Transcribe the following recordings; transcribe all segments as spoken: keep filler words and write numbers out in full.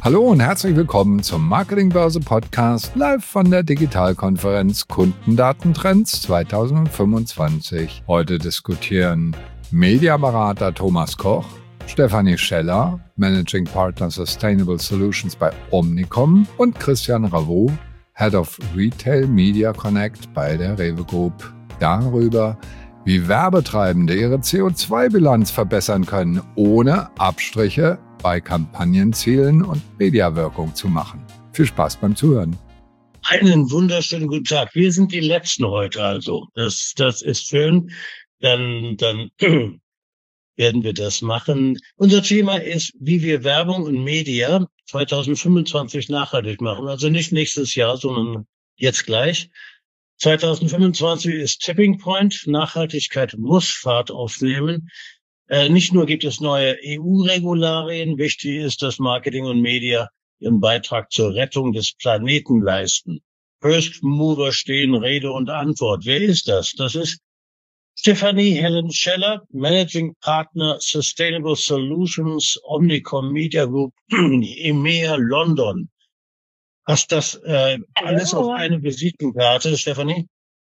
Hallo und herzlich willkommen zum Marketingbörse Podcast live von der Digitalkonferenz Kundendatentrends zwanzig fünfundzwanzig. Heute diskutieren Mediaberater Thomas Koch, Stefanie Scheller, Managing Partner Sustainable Solutions bei Omnicom und Christian Ravo, Head of Retail Media Connect bei der Rewe Group, darüber, wie Werbetreibende ihre C O zwei Bilanz verbessern können, ohne Abstriche bei Kampagnenzielen und Mediawirkung zu machen. Viel Spaß beim Zuhören. Einen wunderschönen guten Tag. Wir sind die Letzten heute also. Das, das ist schön. Dann, dann werden wir das machen. Unser Thema ist, wie wir Werbung und Media zwanzig fünfundzwanzig nachhaltig machen. Also nicht nächstes Jahr, sondern jetzt gleich. zwanzig fünfundzwanzig ist Tipping Point. Nachhaltigkeit muss Fahrt aufnehmen. Äh, nicht nur gibt es neue E U-Regularien, wichtig ist, dass Marketing und Media ihren Beitrag zur Rettung des Planeten leisten. First Mover stehen Rede und Antwort. Wer ist das? Das ist Stefanie Helen Scheller, Managing Partner Sustainable Solutions, Omnicom Media Group, E M E A London. Hast das äh, alles auf eine Visitenkarte, Stefanie?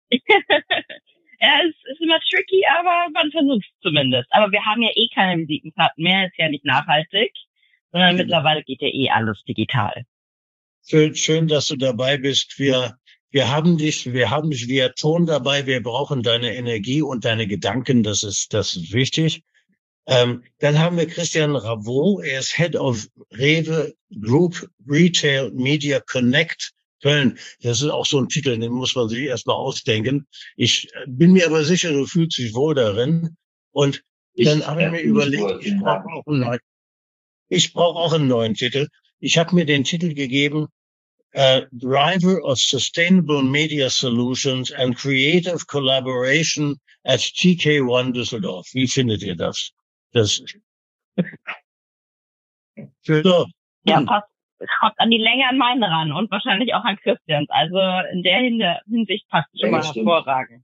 Ja, es ist immer tricky, aber man versucht es zumindest. Aber wir haben ja eh keine Visitenkarten mehr, ist ja nicht nachhaltig, sondern ja. Mittlerweile geht ja eh alles digital. Schön, schön, dass du dabei bist. Wir, wir haben dich, wir haben dich via Ton dabei. Wir brauchen deine Energie und deine Gedanken. Das ist, das ist wichtig. Ähm, dann haben wir Christian Ravo. Er ist Head of Rewe Group Retail Media Connect Köln. Das ist auch so ein Titel, den muss man sich erstmal ausdenken. Ich bin mir aber sicher, du fühlst dich wohl darin. Und dann habe ich mir überlegt, ich brauche auch einen neuen, ich brauche auch einen neuen Titel. Ich habe mir den Titel gegeben, uh, Driver of Sustainable Media Solutions and Creative Collaboration at T K eins Düsseldorf. Wie findet ihr das? Das so. Ja, passt. Es kommt an die Länge an meinen ran und wahrscheinlich auch an Christians. Also in der Hinsicht passt schon mal hervorragend.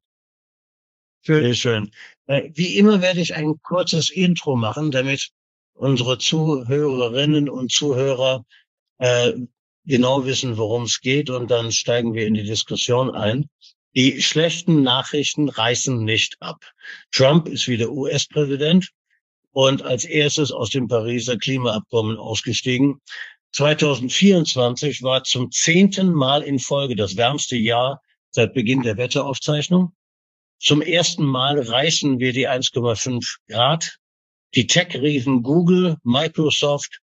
Sehr schön. Wie immer werde ich ein kurzes Intro machen, damit unsere Zuhörerinnen und Zuhörer äh, genau wissen, worum es geht, und dann steigen wir in die Diskussion ein. Die schlechten Nachrichten reißen nicht ab. Trump ist wieder U S-Präsident und als erstes aus dem Pariser Klimaabkommen ausgestiegen. zwanzig vierundzwanzig war zum zehnten Mal in Folge das wärmste Jahr seit Beginn der Wetteraufzeichnung. Zum ersten Mal reißen wir die eins Komma fünf Grad. Die Tech-Riesen Google, Microsoft,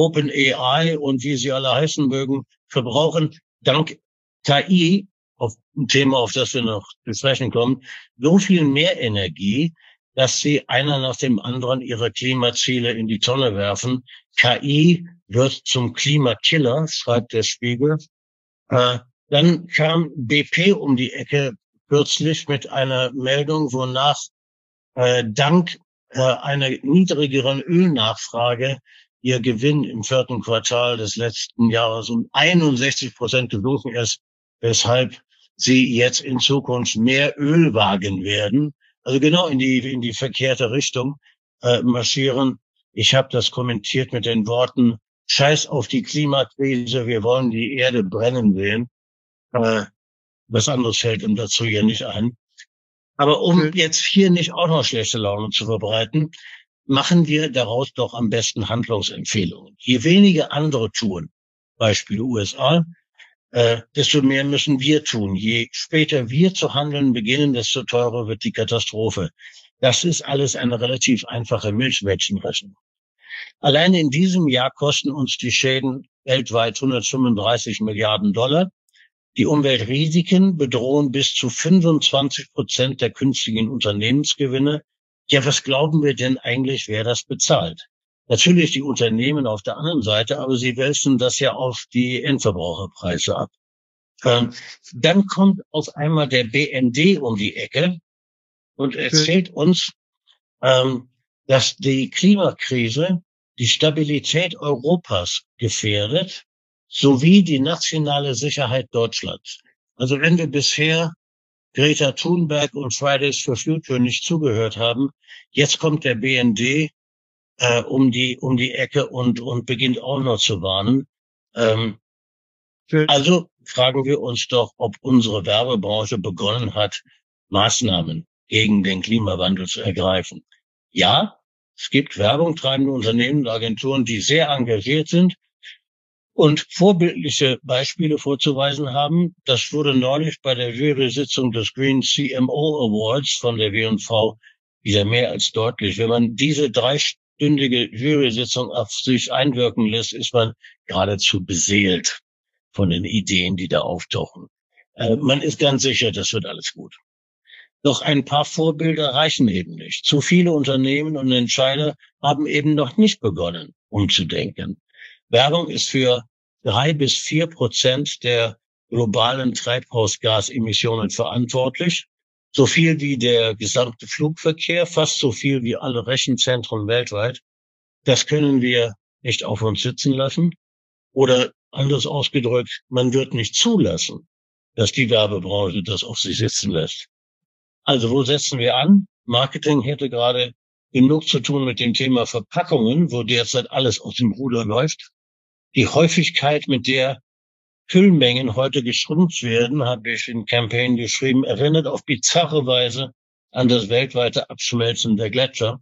OpenAI und wie sie alle heißen mögen, verbrauchen dank K I, auf ein Thema, auf das wir noch zu sprechen kommen, so viel mehr Energie, dass sie einer nach dem anderen ihre Klimaziele in die Tonne werfen. K I wird zum Klimakiller, schreibt der Spiegel. Äh, dann kam B P um die Ecke kürzlich mit einer Meldung, wonach äh, dank äh, einer niedrigeren Ölnachfrage ihr Gewinn im vierten Quartal des letzten Jahres um einundsechzig Prozent gesunken ist, weshalb sie jetzt in Zukunft mehr Öl wagen werden. Also genau in die in die verkehrte Richtung äh, marschieren. Ich habe das kommentiert mit den Worten: Scheiß auf die Klimakrise, wir wollen die Erde brennen sehen. Äh, was anderes fällt ihm dazu ja nicht ein. Aber um jetzt hier nicht auch noch schlechte Laune zu verbreiten, machen wir daraus doch am besten Handlungsempfehlungen. Je weniger andere tun, Beispiel U S A, äh, desto mehr müssen wir tun. Je später wir zu handeln beginnen, desto teurer wird die Katastrophe. Das ist alles eine relativ einfache Milchmädchenrechnung. Allein in diesem Jahr kosten uns die Schäden weltweit hundertfünfunddreißig Milliarden Dollar. Die Umweltrisiken bedrohen bis zu fünfundzwanzig Prozent der künftigen Unternehmensgewinne. Ja, was glauben wir denn eigentlich, wer das bezahlt? Natürlich die Unternehmen auf der anderen Seite, aber sie wälzen das ja auf die Endverbraucherpreise ab. Ähm, dann kommt auf einmal der B N D um die Ecke und erzählt uns, ähm, dass die Klimakrise die Stabilität Europas gefährdet, sowie die nationale Sicherheit Deutschlands. Also wenn wir bisher Greta Thunberg und Fridays for Future nicht zugehört haben, jetzt kommt der B N D äh, um die um die Ecke und und beginnt auch noch zu warnen. Ähm, also fragen wir uns doch, ob unsere Werbebranche begonnen hat, Maßnahmen gegen den Klimawandel zu ergreifen. Ja, es gibt Werbung treibende Unternehmen und Agenturen, die sehr engagiert sind und vorbildliche Beispiele vorzuweisen haben. Das wurde neulich bei der Jury-Sitzung des Green C M O Awards von der W und V wieder mehr als deutlich. Wenn man diese dreistündige Jury-Sitzung auf sich einwirken lässt, ist man geradezu beseelt von den Ideen, die da auftauchen. Äh, man ist ganz sicher, das wird alles gut. Doch ein paar Vorbilder reichen eben nicht. Zu viele Unternehmen und Entscheider haben eben noch nicht begonnen, umzudenken. Werbung ist für drei bis vier Prozent der globalen Treibhausgasemissionen verantwortlich. So viel wie der gesamte Flugverkehr, fast so viel wie alle Rechenzentren weltweit. Das können wir nicht auf uns sitzen lassen. Oder anders ausgedrückt, man wird nicht zulassen, dass die Werbebranche das auf sich sitzen lässt. Also wo setzen wir an? Marketing hätte gerade genug zu tun mit dem Thema Verpackungen, wo derzeit alles aus dem Ruder läuft. Die Häufigkeit, mit der Füllmengen heute geschrumpft werden, habe ich in Campaign geschrieben, erinnert auf bizarre Weise an das weltweite Abschmelzen der Gletscher.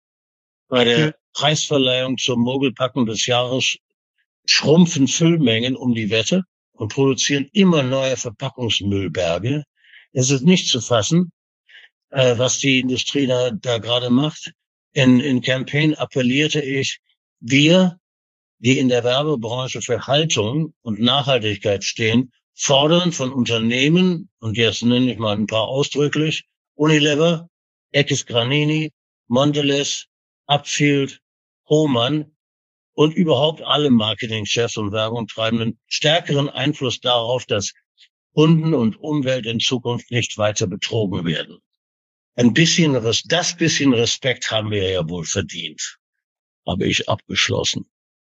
Bei der Preisverleihung zur Mogelpackung des Jahres schrumpfen Füllmengen um die Wette und produzieren immer neue Verpackungsmüllberge. Es ist nicht zu fassen, äh, was die Industrie da, da gerade macht. In, in Campaign appellierte ich, wir, die in der Werbebranche für Haltung und Nachhaltigkeit stehen, fordern von Unternehmen, und jetzt nenne ich mal ein paar ausdrücklich, Unilever, Eckes Granini, Mondelez, Upfield, Hohmann und überhaupt alle Marketingchefs und Werbungtreibenden stärkeren Einfluss darauf, dass Kunden und Umwelt in Zukunft nicht weiter betrogen werden. Ein bisschen, das bisschen Respekt haben wir ja wohl verdient, habe ich abgeschlossen.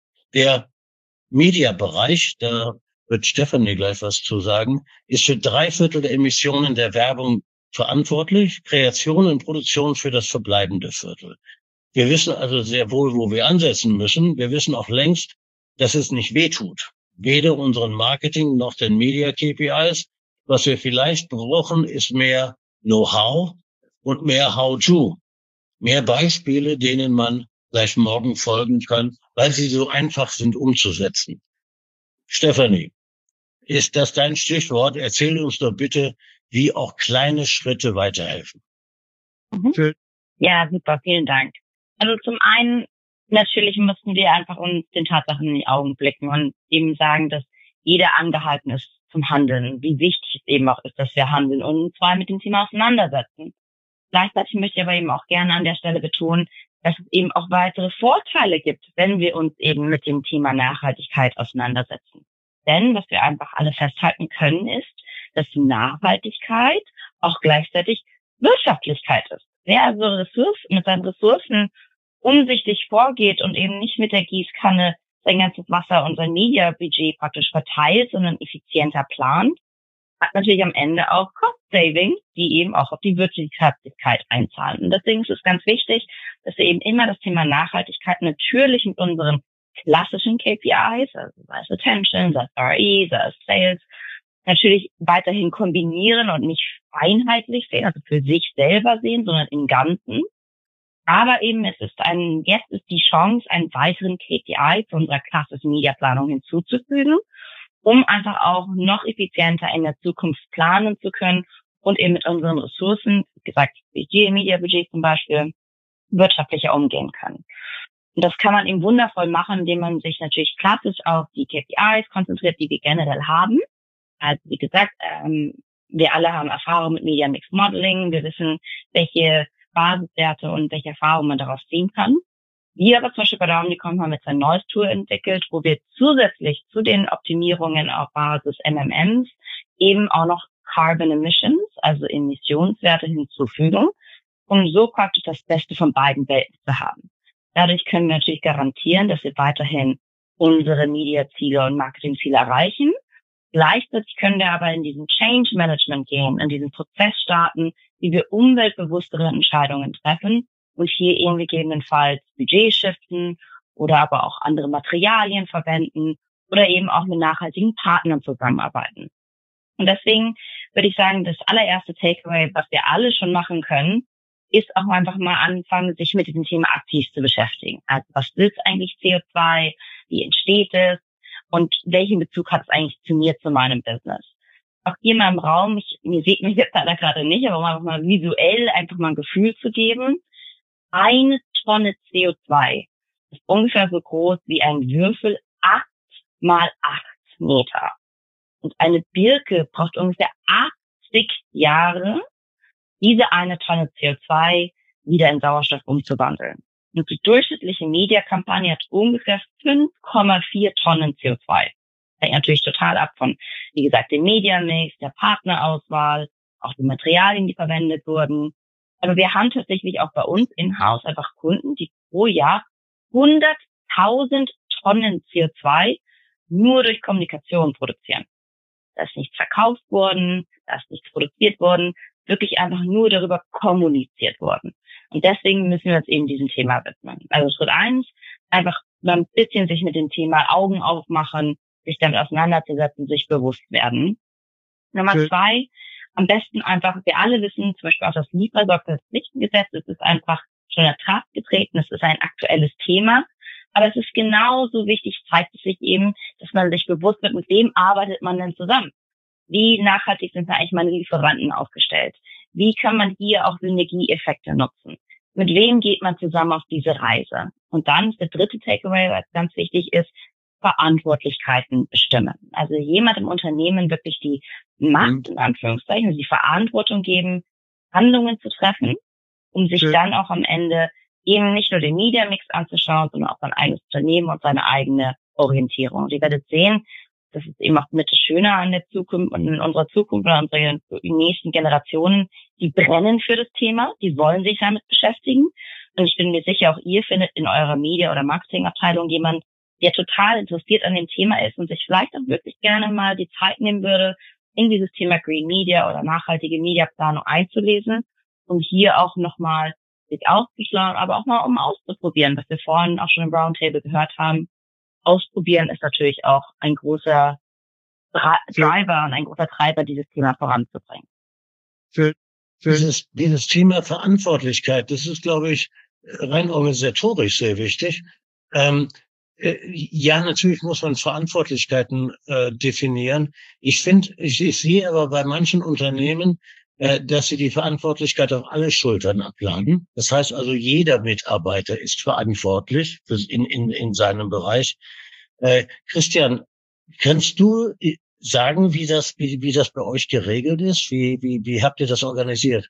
Der Mediabereich, da wird Stefanie gleich was zu sagen, ist für drei Viertel der Emissionen der Werbung verantwortlich, Kreation und Produktion für das verbleibende Viertel. Wir wissen also sehr wohl, wo wir ansetzen müssen. Wir wissen auch längst, dass es nicht wehtut. Weder unseren Marketing noch den Media-K P Is. Was wir vielleicht brauchen, ist mehr Know-how und mehr How-to. Mehr Beispiele, denen man gleich morgen folgen kann, weil sie so einfach sind umzusetzen. Stefanie, ist das dein Stichwort? Erzähl uns doch bitte, wie auch kleine Schritte weiterhelfen. Mhm. Ja, super, vielen Dank. Also zum einen, natürlich müssen wir einfach uns den Tatsachen in die Augen blicken und eben sagen, dass jeder angehalten ist zum Handeln, wie wichtig es eben auch ist, dass wir handeln und uns vor allem mit dem Thema auseinandersetzen. Gleichzeitig möchte ich aber eben auch gerne an der Stelle betonen, dass es eben auch weitere Vorteile gibt, wenn wir uns eben mit dem Thema Nachhaltigkeit auseinandersetzen. Denn was wir einfach alle festhalten können, ist, dass Nachhaltigkeit auch gleichzeitig Wirtschaftlichkeit ist. Wer also Ressourcen, mit seinen Ressourcen umsichtig vorgeht und eben nicht mit der Gießkanne sein ganzes Wasser und sein Media-Budget praktisch verteilt, sondern effizienter plant, hat natürlich am Ende auch Cost-Savings, die eben auch auf die Wirtschaftlichkeit einzahlen. Und deswegen ist es ganz wichtig, dass wir eben immer das Thema Nachhaltigkeit natürlich mit unseren klassischen K P Is, also sei es Attention, sei es R E, sei es Sales, natürlich weiterhin kombinieren und nicht einheitlich sehen, also für sich selber sehen, sondern im Ganzen. Aber eben es ist ein, jetzt ist die Chance, einen weiteren K P I zu unserer klassischen Mediaplanung hinzuzufügen, um einfach auch noch effizienter in der Zukunft planen zu können und eben mit unseren Ressourcen, wie gesagt, Budget, Media-Budget zum Beispiel, wirtschaftlicher umgehen können. Und das kann man eben wundervoll machen, indem man sich natürlich klassisch auf die K P Is konzentriert, die wir generell haben. Also wie gesagt, ähm, wir alle haben Erfahrung mit Media Mix Modeling. Wir wissen, welche Basiswerte und welche Erfahrungen man daraus ziehen kann. Wir aber zum Beispiel bei der Omnicom haben jetzt ein neues Tool entwickelt, wo wir zusätzlich zu den Optimierungen auf Basis M M Ms eben auch noch Carbon Emissions, also Emissionswerte hinzufügen, um so praktisch das Beste von beiden Welten zu haben. Dadurch können wir natürlich garantieren, dass wir weiterhin unsere Media-Ziele und Marketing-Ziele erreichen. Gleichzeitig können wir aber in diesen Change Management gehen, in diesen Prozess starten, wie wir umweltbewusstere Entscheidungen treffen und hier irgendwie gegebenenfalls Budget shiften oder aber auch andere Materialien verwenden oder eben auch mit nachhaltigen Partnern zusammenarbeiten. Und deswegen würde ich sagen, das allererste Takeaway, was wir alle schon machen können, ist auch einfach mal anfangen, sich mit diesem Thema aktiv zu beschäftigen. Also was ist eigentlich C O zwei? Wie entsteht es? Und welchen Bezug hat es eigentlich zu mir, zu meinem Business? Auch hier mal im Raum, ich, ihr seht mich jetzt leider gerade nicht, aber um einfach mal visuell einfach mal ein Gefühl zu geben. Eine Tonne C O zwei ist ungefähr so groß wie ein Würfel acht mal acht Meter. Und eine Birke braucht ungefähr achtzig Jahre, diese eine Tonne C O zwei wieder in Sauerstoff umzuwandeln. Und die durchschnittliche Media-Kampagne hat ungefähr fünf Komma vier Tonnen C O zwei. Hängt natürlich total ab von, wie gesagt, dem Media-Mix, der Partnerauswahl, auch die Materialien, die verwendet wurden. Aber wir haben tatsächlich auch bei uns in-house einfach Kunden, die pro Jahr hunderttausend Tonnen C O zwei nur durch Kommunikation produzieren. Da ist nichts verkauft worden, da ist nichts produziert worden, wirklich einfach nur darüber kommuniziert worden. Und deswegen müssen wir uns eben diesem Thema widmen. Also Schritt eins, einfach mal ein bisschen sich mit dem Thema Augen aufmachen, sich damit auseinanderzusetzen, sich bewusst werden. Nummer Schön. zwei, am besten einfach, wir alle wissen, zum Beispiel auch das Liefersorgfaltspflichtengesetz, es ist einfach schon in Kraft getreten, es ist ein aktuelles Thema. Aber es ist genauso wichtig, zeigt es sich eben, dass man sich bewusst wird, mit wem arbeitet man denn zusammen? Wie nachhaltig sind da eigentlich meine Lieferanten aufgestellt? Wie kann man hier auch Synergieeffekte nutzen? Mit wem geht man zusammen auf diese Reise? Und dann ist der dritte Takeaway, was ganz wichtig ist, Verantwortlichkeiten bestimmen. Also jemand im Unternehmen wirklich die Macht, in Anführungszeichen, die Verantwortung geben, Handlungen zu treffen, um sich dann auch am Ende eben nicht nur den Media-Mix anzuschauen, sondern auch sein eigenes Unternehmen und seine eigene Orientierung. Und ihr werdet sehen, das ist eben auch mit das Schöne an der Zukunft und in unserer Zukunft oder unseren nächsten Generationen, die brennen für das Thema, die wollen sich damit beschäftigen. Und ich bin mir sicher, auch ihr findet in eurer Media- oder Marketingabteilung jemand, der total interessiert an dem Thema ist und sich vielleicht auch wirklich gerne mal die Zeit nehmen würde, in dieses Thema Green Media oder nachhaltige Mediaplanung einzulesen, um hier auch nochmal sich auszuschlagen, aber auch mal um auszuprobieren, was wir vorhin auch schon im Roundtable gehört haben. Ausprobieren ist natürlich auch ein großer Driver und ein großer Treiber, dieses Thema voranzubringen. Für, für dieses, dieses Thema Verantwortlichkeit, das ist, glaube ich, rein organisatorisch sehr wichtig. Ähm, äh, ja, natürlich muss man Verantwortlichkeiten äh, definieren. Ich finde, ich, ich sehe aber bei manchen Unternehmen, äh, dass sie die Verantwortlichkeit auf alle Schultern abladen. Das heißt also, jeder Mitarbeiter ist verantwortlich für, in, in, in seinem Bereich. Äh, Christian, kannst du sagen, wie das, wie, wie das bei euch geregelt ist? Wie, wie, wie habt ihr das organisiert?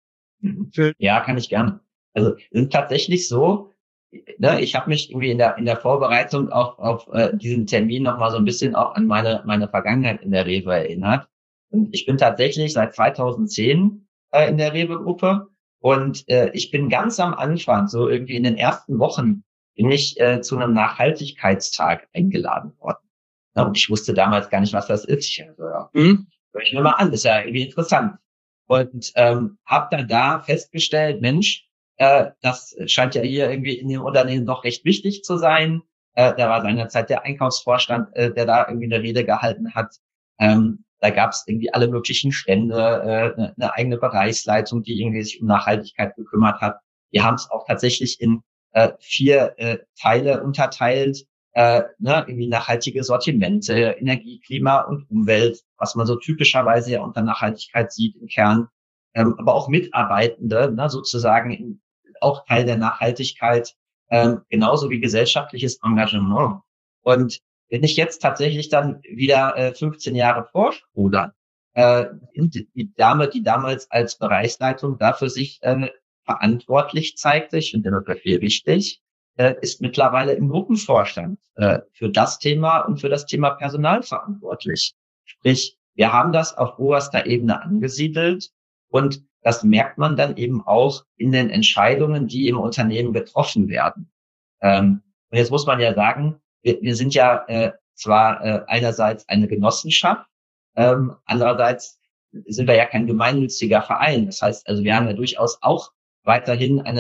Ja, kann ich gerne. Also, es ist tatsächlich so, ne, ich habe mich irgendwie in der, in der Vorbereitung auf, auf äh, diesen Termin nochmal so ein bisschen auch an meine, meine Vergangenheit in der Rewe erinnert. Und ich bin tatsächlich seit zweitausendzehn äh, in der Rewe-Gruppe und äh, ich bin ganz am Anfang, so irgendwie in den ersten Wochen, bin ich äh, zu einem Nachhaltigkeitstag eingeladen worden. Ja, und ich wusste damals gar nicht, was das ist. Ich also, ja, hm, hör ich mir mal an, ist ja irgendwie interessant. Und ähm, habe dann da festgestellt, Mensch, äh, das scheint ja hier irgendwie in dem Unternehmen doch recht wichtig zu sein. Äh, da war seinerzeit der Einkaufsvorstand, äh, der da irgendwie eine Rede gehalten hat. Ähm, Da gab es irgendwie alle möglichen Stände, äh, eine, eine eigene Bereichsleitung, die irgendwie sich um Nachhaltigkeit gekümmert hat. Wir haben es auch tatsächlich in äh, vier äh, Teile unterteilt, äh, ne, irgendwie nachhaltige Sortimente, Energie, Klima und Umwelt, was man so typischerweise ja unter Nachhaltigkeit sieht im Kern, ähm, aber auch Mitarbeitende, ne, sozusagen in, auch Teil der Nachhaltigkeit, ähm, genauso wie gesellschaftliches Engagement. Und wenn ich jetzt tatsächlich dann wieder äh, fünfzehn Jahre vorspudern, äh, die Dame, die damals als Bereichsleitung dafür sich äh, verantwortlich zeigte, ich finde das viel wichtig, äh, ist mittlerweile im Gruppenvorstand äh, für das Thema und für das Thema Personal verantwortlich. Sprich, wir haben das auf oberster Ebene angesiedelt und das merkt man dann eben auch in den Entscheidungen, die im Unternehmen getroffen werden. Ähm, und jetzt muss man ja sagen, wir, wir sind ja äh, zwar äh, einerseits eine Genossenschaft, ähm, andererseits sind wir ja kein gemeinnütziger Verein. Das heißt, also wir haben ja durchaus auch weiterhin eine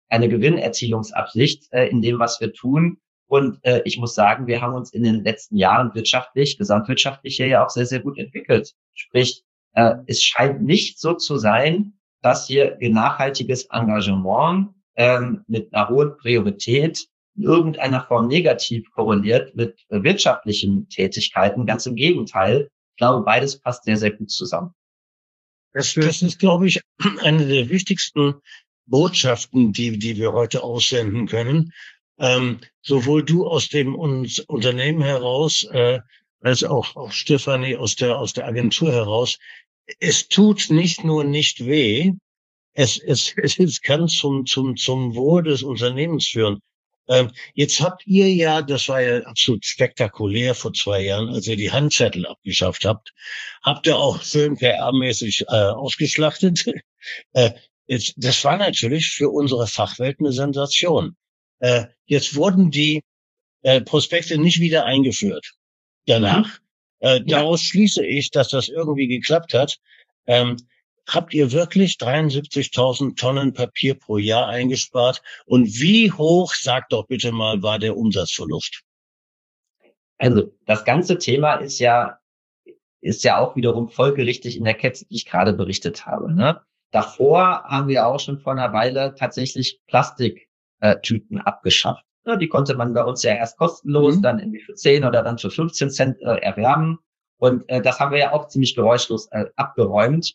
eine Gewinnerzielungsabsicht äh, in dem, was wir tun. Und äh, ich muss sagen, wir haben uns in den letzten Jahren wirtschaftlich, gesamtwirtschaftlich hier ja auch sehr, sehr gut entwickelt. Sprich, äh, es scheint nicht so zu sein, dass hier nachhaltiges Engagement ähm, mit einer hohen Priorität in irgendeiner Form negativ korreliert mit äh, wirtschaftlichen Tätigkeiten. Ganz im Gegenteil. Ich glaube, beides passt sehr, sehr gut zusammen. Das, das ist, glaube ich, eine der wichtigsten Botschaften, die, die wir heute aussenden können. Ähm, sowohl du aus dem uns Unternehmen heraus, äh, als auch, auch Stefanie aus der, aus der Agentur heraus. Es tut nicht nur nicht weh, es, es, es kann zum, zum, zum Wohl des Unternehmens führen. Ähm, jetzt habt ihr ja, das war ja absolut spektakulär vor zwei Jahren, als ihr die Handzettel abgeschafft habt, habt ihr auch schön P R-mäßig äh, ausgeschlachtet. äh, jetzt, das war natürlich für unsere Fachwelt eine Sensation. Äh, jetzt wurden die äh, Prospekte nicht wieder eingeführt danach. Äh, daraus schließe ich, dass das irgendwie geklappt hat. Ähm, habt ihr wirklich dreiundsiebzigtausend Tonnen Papier pro Jahr eingespart? Und wie hoch, sagt doch bitte mal, war der Umsatzverlust? Also das ganze Thema ist ja ist ja auch wiederum folgerichtig in der Kette, die ich gerade berichtet habe. Ne? Davor haben wir auch schon vor einer Weile tatsächlich Plastiktüten abgeschafft. Ja, die konnte man bei uns ja erst kostenlos, mhm. dann irgendwie für zehn oder dann für fünfzehn Cent äh, erwerben. Und äh, das haben wir ja auch ziemlich geräuschlos äh, abgeräumt.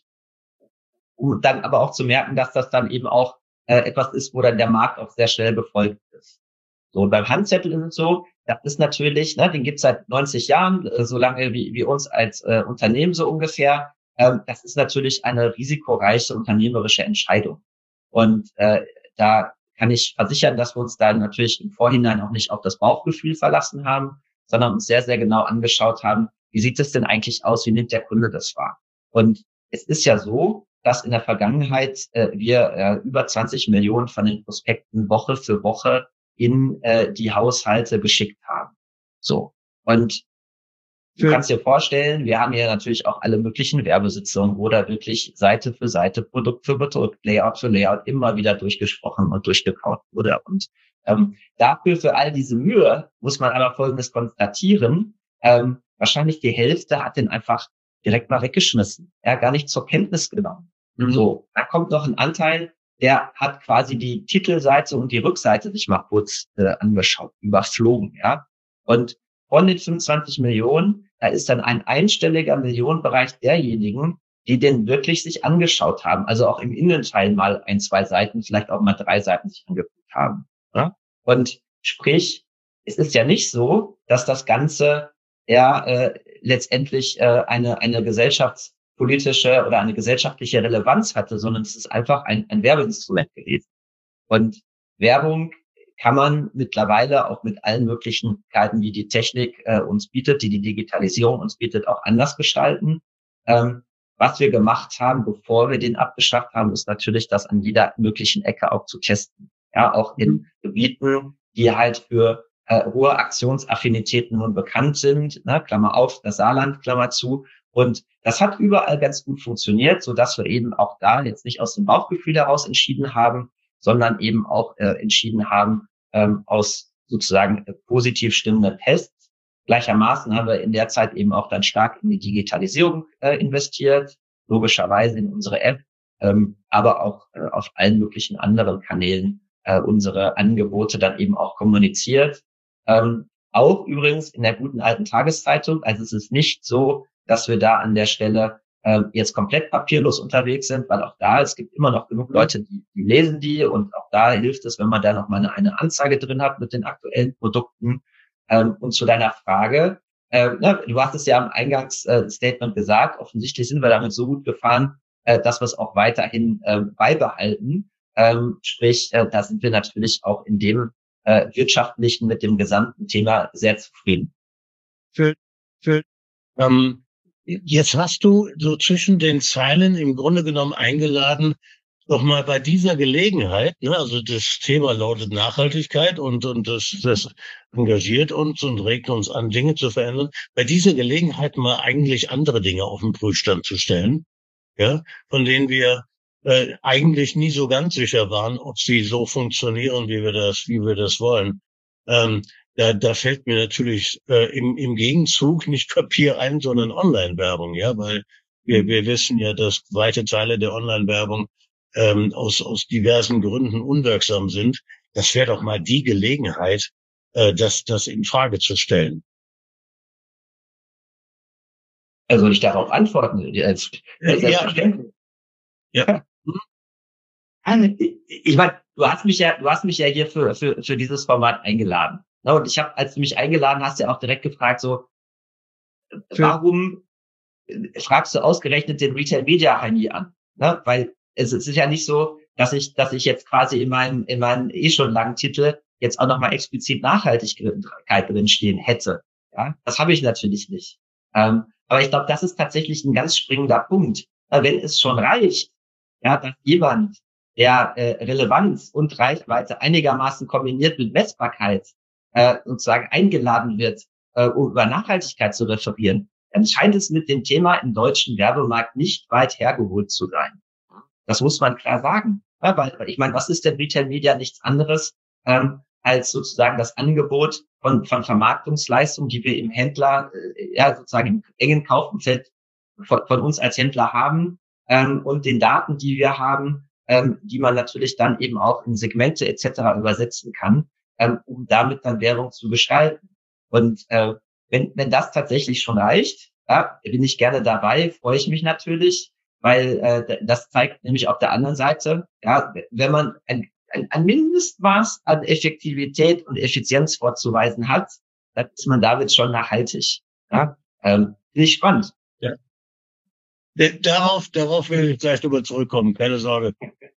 Um dann aber auch zu merken, dass das dann eben auch äh, etwas ist, wo dann der Markt auch sehr schnell befolgt ist. So, und beim Handzettel ist es so, das ist natürlich, ne, den gibt's seit neunzig Jahren, äh, so lange wie, wie uns als äh, Unternehmen so ungefähr. Ähm, das ist natürlich eine risikoreiche unternehmerische Entscheidung. Und äh, da kann ich versichern, dass wir uns da natürlich im Vorhinein auch nicht auf das Bauchgefühl verlassen haben, sondern uns sehr, sehr genau angeschaut haben, wie sieht es denn eigentlich aus, wie nimmt der Kunde das wahr? Und es ist ja so, dass in der Vergangenheit äh, wir äh, über zwanzig Millionen von den Prospekten Woche für Woche in äh, die Haushalte geschickt haben. So. Und du kannst dir vorstellen, wir haben ja natürlich auch alle möglichen Werbesitzungen, wo da wirklich Seite für Seite, Produkt für Produkt, Layout für Layout immer wieder durchgesprochen und durchgekaut wurde. Und ähm, dafür, für all diese Mühe, muss man aber Folgendes konstatieren. Ähm, wahrscheinlich die Hälfte hat den einfach direkt mal weggeschmissen. Er ja, gar nicht zur Kenntnis genommen. Mhm. So, da kommt noch ein Anteil, der hat quasi die Titelseite und die Rückseite sich mal kurz äh, angeschaut, überflogen, ja. Und von den fünfundzwanzig Millionen, da ist dann ein einstelliger Millionenbereich derjenigen, die den wirklich sich angeschaut haben, also auch im Innenteil mal ein, zwei Seiten, vielleicht auch mal drei Seiten sich angeguckt haben. Ja? Und sprich, es ist ja nicht so, dass das Ganze ja äh, letztendlich äh, eine eine gesellschaftspolitische oder eine gesellschaftliche Relevanz hatte, sondern es ist einfach ein, ein Werbeinstrument gewesen. Und Werbung kann man mittlerweile auch mit allen Möglichkeiten, die die Technik äh, uns bietet, die die Digitalisierung uns bietet, auch anders gestalten. Ähm, was wir gemacht haben, bevor wir den abgeschafft haben, ist natürlich, das an jeder möglichen Ecke auch zu testen. Ja, auch in Gebieten, die halt für äh, hohe Aktionsaffinitäten nun bekannt sind, ne, Klammer auf, das Saarland, Klammer zu. Und das hat überall ganz gut funktioniert, so dass wir eben auch da jetzt nicht aus dem Bauchgefühl heraus entschieden haben, sondern eben auch äh, entschieden haben ähm, aus sozusagen äh, positiv stimmenden Tests. Gleichermaßen haben wir in der Zeit eben auch dann stark in die Digitalisierung äh, investiert, logischerweise in unsere App, ähm, aber auch äh, auf allen möglichen anderen Kanälen äh, unsere Angebote dann eben auch kommuniziert. Ähm, auch übrigens in der guten alten Tageszeitung. Also es ist nicht so, dass wir da an der Stelle äh, jetzt komplett papierlos unterwegs sind, weil auch da, es gibt immer noch genug Leute, die, die lesen die, und auch da hilft es, wenn man da noch mal eine, eine Anzeige drin hat mit den aktuellen Produkten. Ähm, und zu deiner Frage, äh, ne, du hast es ja im Eingangsstatement äh, gesagt, offensichtlich sind wir damit so gut gefahren, äh, dass wir es auch weiterhin äh, beibehalten. Ähm, sprich, äh, da sind wir natürlich auch in dem äh, wirtschaftlichen, mit dem gesamten Thema sehr zufrieden. Für, für, ähm, jetzt hast du so zwischen den Zeilen im Grunde genommen eingeladen, doch mal bei dieser Gelegenheit, ne, also das Thema lautet Nachhaltigkeit und, und das, das engagiert uns und regt uns an, Dinge zu verändern, bei dieser Gelegenheit mal eigentlich andere Dinge auf den Prüfstand zu stellen, ja, von denen wir äh, eigentlich nie so ganz sicher waren, ob sie so funktionieren, wie wir das, wie wir das wollen. Ähm, da, da fällt mir natürlich äh, im, im Gegenzug nicht Papier ein, sondern Online-Werbung, ja, weil wir, wir wissen ja, dass weite Teile der Online-Werbung ähm, aus, aus diversen Gründen unwirksam sind. Das wäre doch mal die Gelegenheit, äh, das, das in Frage zu stellen. Also ich darauf antworten, als selbstverständlich. Ja. ja. Ich meine, du hast mich ja, du hast mich ja hier für für für dieses Format eingeladen. Und ich habe, als du mich eingeladen hast, ja auch direkt gefragt, so, warum fragst du ausgerechnet den Retail Media Heini an? Ne? Weil es, es ist ja nicht so, dass ich, dass ich jetzt quasi in meinem in meinem eh schon langen Titel jetzt auch nochmal explizit Nachhaltigkeit drin stehen hätte. Ja, das habe ich natürlich nicht. Ähm, aber ich glaube, das ist tatsächlich ein ganz springender Punkt. Wenn es schon reicht, ja, dass jemand, der äh, Relevanz und Reichweite einigermaßen kombiniert mit Messbarkeit äh, sozusagen eingeladen wird, äh, um über Nachhaltigkeit zu referieren, dann scheint es mit dem Thema im deutschen Werbemarkt nicht weit hergeholt zu sein. Das muss man klar sagen. Ja, weil, weil ich meine, was ist denn Retail Media? Nichts anderes ähm, als sozusagen das Angebot von, von Vermarktungsleistungen, die wir im Händler, äh, ja sozusagen im engen Kaufumfeld von, von uns als Händler haben, ähm, und den Daten, die wir haben, ähm, die man natürlich dann eben auch in Segmente et cetera übersetzen kann, ähm, um damit dann Werbung zu gestalten. Und äh, wenn, wenn das tatsächlich schon reicht, ja, bin ich gerne dabei, freue ich mich natürlich, weil äh, das zeigt nämlich auf der anderen Seite, ja, wenn man ein, ein, ein Mindestmaß an Effektivität und Effizienz vorzuweisen hat, dann ist man damit schon nachhaltig. Ja, ähm, finde ich spannend. Ja. Darauf, darauf will ich gleich nochmal zurückkommen, keine Sorge.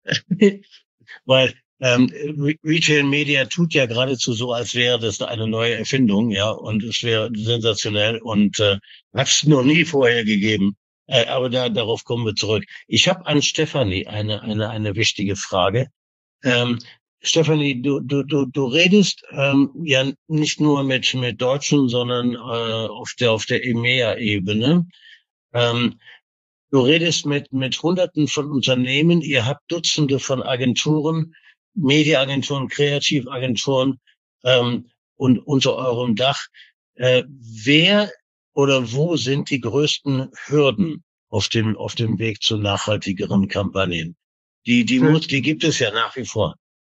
Weil ähm, Retail Media tut ja geradezu so, als wäre das eine neue Erfindung, ja, und es wäre sensationell und äh, hat es noch nie vorher gegeben. Äh, aber da, darauf kommen wir zurück. Ich habe an Stefanie eine eine eine wichtige Frage. Ähm, Stefanie, du du du du redest ähm, ja nicht nur mit mit Deutschen, sondern äh, auf der auf der E M E A-Ebene. Ähm, Du redest mit, mit Hunderten von Unternehmen. Ihr habt Dutzende von Agenturen, Mediaagenturen, Kreativagenturen, ähm, und unter eurem Dach. Äh, wer oder wo sind die größten Hürden auf dem, auf dem Weg zu nachhaltigeren Kampagnen? Die, die muss, die gibt es ja nach wie vor.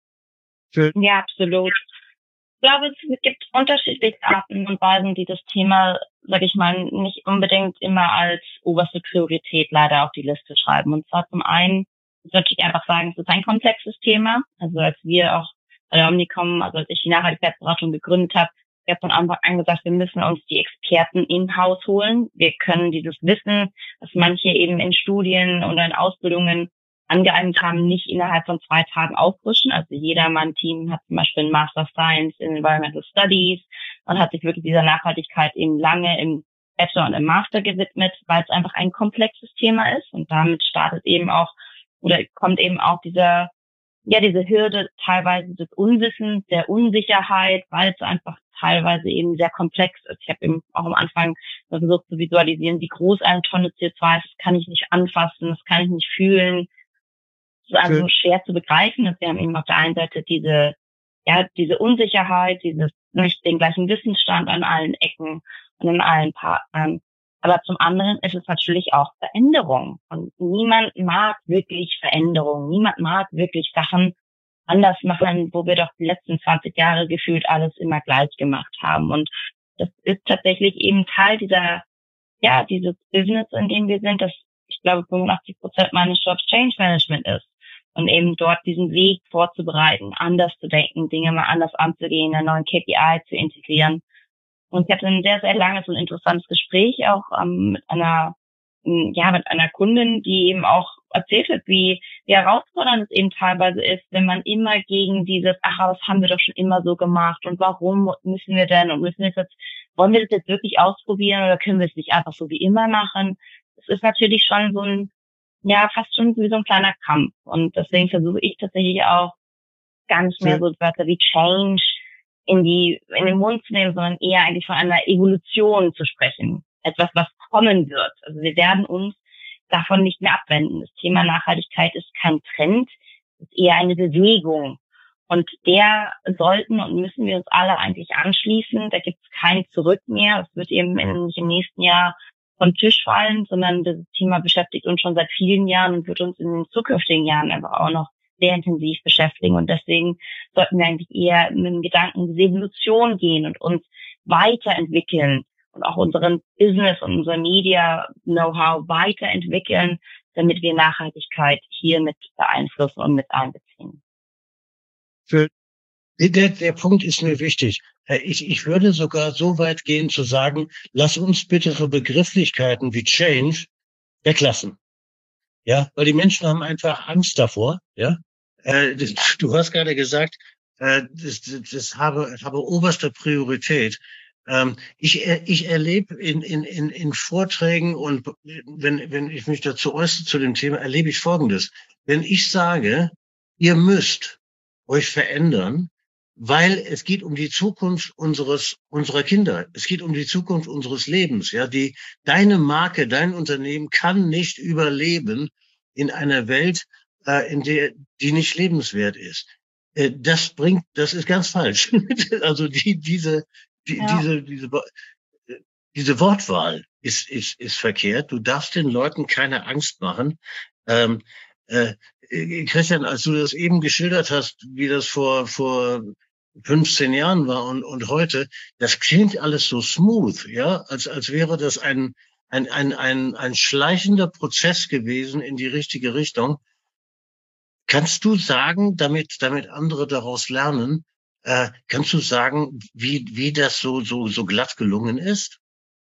Ja, absolut. Ich glaube, es gibt unterschiedliche Arten und Weisen, die das Thema, sage ich mal, nicht unbedingt immer als oberste Priorität leider auf die Liste schreiben. Und zwar zum einen, würde ich einfach sagen, es ist ein komplexes Thema. Also als wir auch bei der Omnicom, also als ich die Nachhaltigkeitsberatung gegründet habe, ich habe von Anfang an gesagt, wir müssen uns die Experten in-house holen. Wir können dieses Wissen, das manche eben in Studien oder in Ausbildungen angeeignet haben, nicht innerhalb von zwei Tagen auffrischen. Also jeder mein Team hat zum Beispiel einen Master of Science in Environmental Studies und hat sich wirklich dieser Nachhaltigkeit eben lange im Bachelor und im Master gewidmet, weil es einfach ein komplexes Thema ist und damit startet eben auch oder kommt eben auch dieser, ja, diese Hürde teilweise des Unwissens, der Unsicherheit, weil es einfach teilweise eben sehr komplex ist. Ich habe eben auch am Anfang versucht zu visualisieren, wie groß eine Tonne C O zwei ist. Das kann ich nicht anfassen, das kann ich nicht fühlen. Das ist also schwer zu begreifen, dass wir haben eben auf der einen Seite diese, ja, diese Unsicherheit, dieses nicht den gleichen Wissensstand an allen Ecken und an allen Partnern. Aber zum anderen ist es natürlich auch Veränderung. Und niemand mag wirklich Veränderung. Niemand mag wirklich Sachen anders machen, wo wir doch die letzten zwanzig Jahre gefühlt alles immer gleich gemacht haben. Und das ist tatsächlich eben Teil dieser, ja, dieses Business, in dem wir sind, das, ich glaube, fünfundachtzig Prozent meines Jobs Change Management ist. Und eben dort diesen Weg vorzubereiten, anders zu denken, Dinge mal anders anzugehen, einen neuen K P I zu integrieren. Und ich hatte ein sehr, sehr langes und interessantes Gespräch auch ähm, mit einer, ja, mit einer Kundin, die eben auch erzählt hat, wie, wie herausfordernd es eben teilweise ist, wenn man immer gegen dieses, ach, das haben wir doch schon immer so gemacht und warum müssen wir denn und müssen wir jetzt, wollen wir das jetzt wirklich ausprobieren oder können wir es nicht einfach so wie immer machen? Es ist natürlich schon so ein, ja, fast schon wie so ein kleiner Kampf. Und deswegen versuche ich tatsächlich auch gar nicht mehr so Wörter wie Change in die, in den Mund zu nehmen, sondern eher eigentlich von einer Evolution zu sprechen. Etwas, was kommen wird. Also wir werden uns davon nicht mehr abwenden. Das Thema Nachhaltigkeit ist kein Trend, ist eher eine Bewegung. Und der sollten und müssen wir uns alle eigentlich anschließen. Da gibt es kein Zurück mehr. Es wird eben in, nicht im nächsten Jahr vom Tisch fallen, sondern das Thema beschäftigt uns schon seit vielen Jahren und wird uns in den zukünftigen Jahren einfach auch noch sehr intensiv beschäftigen. Und deswegen sollten wir eigentlich eher mit dem Gedanken der Evolution gehen und uns weiterentwickeln und auch unseren Business und unser Media-Know-how weiterentwickeln, damit wir Nachhaltigkeit hier mit beeinflussen und mit einbeziehen. Für der, der Punkt ist mir wichtig. Ich, ich würde sogar so weit gehen zu sagen, lass uns bitte so Begrifflichkeiten wie Change weglassen. Ja, weil die Menschen haben einfach Angst davor. Ja, äh, das, du hast gerade gesagt, äh, das, das, das habe, habe oberste Priorität. Ähm, ich, ich erlebe in, in, in, in Vorträgen und wenn, wenn ich mich dazu äußere zu dem Thema, erlebe ich Folgendes. Wenn ich sage, ihr müsst euch verändern, weil es geht um die Zukunft unseres, unserer Kinder. Es geht um die Zukunft unseres Lebens. Ja, die, deine Marke, dein Unternehmen kann nicht überleben in einer Welt, äh, in der, die nicht lebenswert ist. Äh, das bringt, das ist ganz falsch. Also die, diese, die, ja. diese, diese, diese Wortwahl ist, ist, ist verkehrt. Du darfst den Leuten keine Angst machen. Ähm, äh, Christian, als du das eben geschildert hast, wie das vor vor fünfzehn Jahren war und und heute, das klingt alles so smooth, ja, als als wäre das ein ein ein ein ein schleichender Prozess gewesen in die richtige Richtung. Kannst du sagen, damit damit andere daraus lernen, äh, kannst du sagen, wie wie das so so so glatt gelungen ist?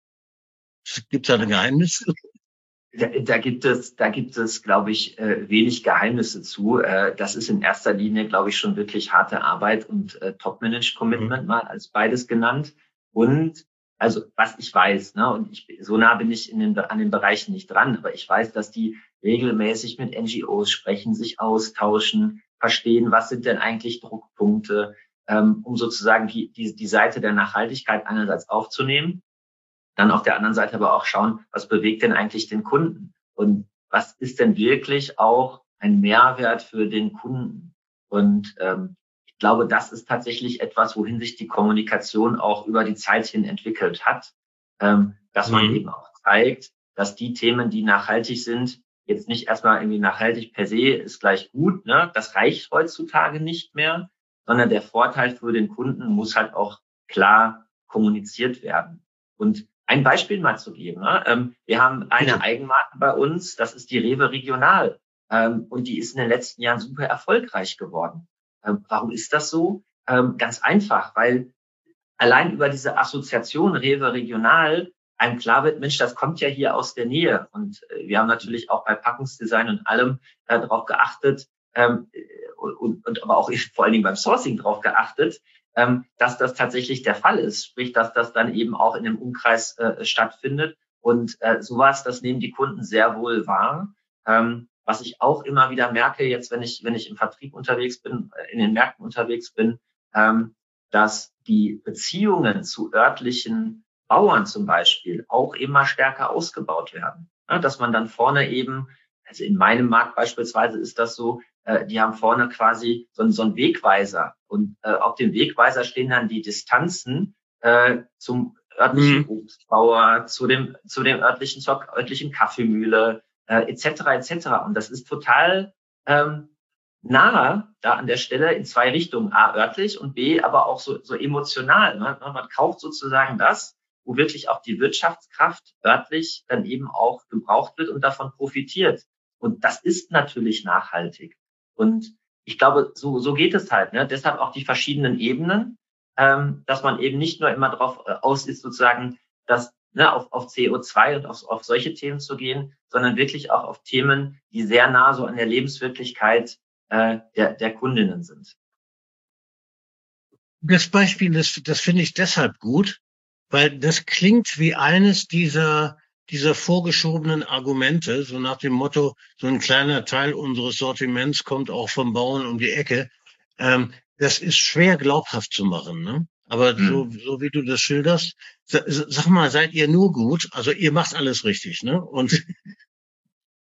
Gibt es da ein Geheimnis? Da, da gibt es, da gibt es, glaube ich, äh, wenig Geheimnisse zu. Äh, das ist in erster Linie, glaube ich, schon wirklich harte Arbeit und äh, Top-Managed-Commitment, mhm. mal als beides genannt. Und also was ich weiß, ne, und ich, so nah bin ich in den, an den Bereichen nicht dran, aber ich weiß, dass die regelmäßig mit N G Os sprechen, sich austauschen, verstehen, was sind denn eigentlich Druckpunkte, ähm, um sozusagen die, die, die Seite der Nachhaltigkeit einerseits aufzunehmen. Dann auf der anderen Seite aber auch schauen, was bewegt denn eigentlich den Kunden und was ist denn wirklich auch ein Mehrwert für den Kunden. Und ähm, ich glaube, das ist tatsächlich etwas, wohin sich die Kommunikation auch über die Zeit hin entwickelt hat, ähm, dass man mhm. eben auch zeigt, dass die Themen, die nachhaltig sind, jetzt nicht erstmal irgendwie nachhaltig per se ist gleich gut, ne? Das reicht heutzutage nicht mehr, sondern der Vorteil für den Kunden muss halt auch klar kommuniziert werden. Und ein Beispiel mal zu geben. Ne? Ähm, wir haben eine Eigenmarke bei uns, das ist die Rewe Regional. Ähm, und die ist in den letzten Jahren super erfolgreich geworden. Ähm, warum ist das so? Ähm, ganz einfach, weil allein über diese Assoziation Rewe Regional einem klar wird, Mensch, das kommt ja hier aus der Nähe. Und äh, wir haben natürlich auch bei Packungsdesign und allem äh, darauf geachtet, ähm, und, und aber auch vor allen Dingen beim Sourcing darauf geachtet, ähm, dass das tatsächlich der Fall ist. Sprich, dass das dann eben auch in dem Umkreis äh, stattfindet. Und äh, sowas, das nehmen die Kunden sehr wohl wahr. Ähm, was ich auch immer wieder merke, jetzt wenn ich wenn ich im Vertrieb unterwegs bin, in den Märkten unterwegs bin, ähm, dass die Beziehungen zu örtlichen Bauern zum Beispiel auch immer stärker ausgebaut werden. Ja, dass man dann vorne eben, also in meinem Markt beispielsweise ist das so, äh, die haben vorne quasi so, so einen Wegweiser und äh, auf dem Wegweiser stehen dann die Distanzen äh, zum örtlichen mhm. Obstbauer, zu dem zu dem örtlichen zur örtlichen Kaffeemühle äh, et cetera et cetera. Und das ist total ähm, nahe da an der Stelle in zwei Richtungen, A, örtlich und B, aber auch so, so emotional. Ne? Man kauft sozusagen das, wo wirklich auch die Wirtschaftskraft örtlich dann eben auch gebraucht wird und davon profitiert. Und das ist natürlich nachhaltig. Und ich glaube, so, so geht es halt. Ne? Deshalb auch die verschiedenen Ebenen, ähm, dass man eben nicht nur immer darauf äh, aus ist, sozusagen, dass ne, auf, auf C O zwei und auf, auf solche Themen zu gehen, sondern wirklich auch auf Themen, die sehr nah so an der Lebenswirklichkeit äh, der, der Kundinnen sind. Das Beispiel, das, das finde ich deshalb gut, weil das klingt wie eines dieser dieser vorgeschobenen Argumente, so nach dem Motto, so ein kleiner Teil unseres Sortiments kommt auch vom Bauern um die Ecke. Ähm, das ist schwer glaubhaft zu machen, ne? Aber mhm. so, so wie du das schilderst, sag mal, seid ihr nur gut? Also ihr macht alles richtig, ne? Und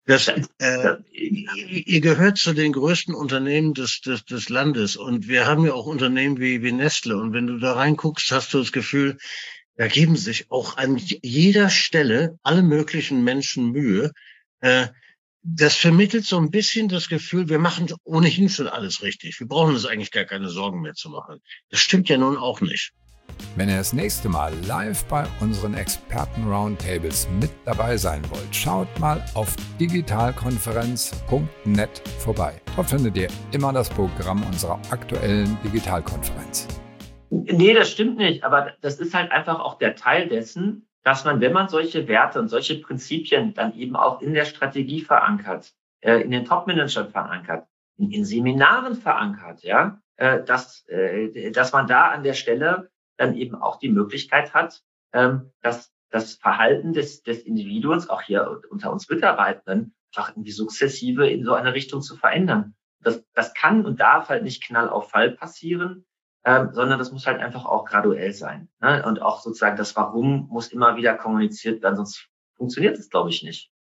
Das, äh, ihr gehört zu den größten Unternehmen des, des, des Landes. Und wir haben ja auch Unternehmen wie, wie Nestle. Und wenn du da reinguckst, hast du das Gefühl, da geben sich auch an jeder Stelle alle möglichen Menschen Mühe. Äh, das vermittelt so ein bisschen das Gefühl, wir machen ohnehin schon alles richtig. Wir brauchen uns eigentlich gar keine Sorgen mehr zu machen. Das stimmt ja nun auch nicht. Wenn ihr das nächste Mal live bei unseren Experten-Roundtables mit dabei sein wollt, schaut mal auf digitalkonferenz punkt net vorbei. Dort findet ihr immer das Programm unserer aktuellen Digitalkonferenz. Nee, das stimmt nicht, aber das ist halt einfach auch der Teil dessen, dass man, wenn man solche Werte und solche Prinzipien dann eben auch in der Strategie verankert, äh, in den Top-Managern verankert, in, in Seminaren verankert, ja, äh, dass, äh, dass man da an der Stelle dann eben auch die Möglichkeit hat, ähm, dass das Verhalten des, des Individuums, auch hier unter uns Mitarbeitenden, einfach irgendwie sukzessive in so eine Richtung zu verändern. Das, das kann und darf halt nicht Knall auf Fall passieren, ähm, sondern das muss halt einfach auch graduell sein. Ne? Und auch sozusagen das Warum muss immer wieder kommuniziert werden, sonst funktioniert es, glaube ich, nicht.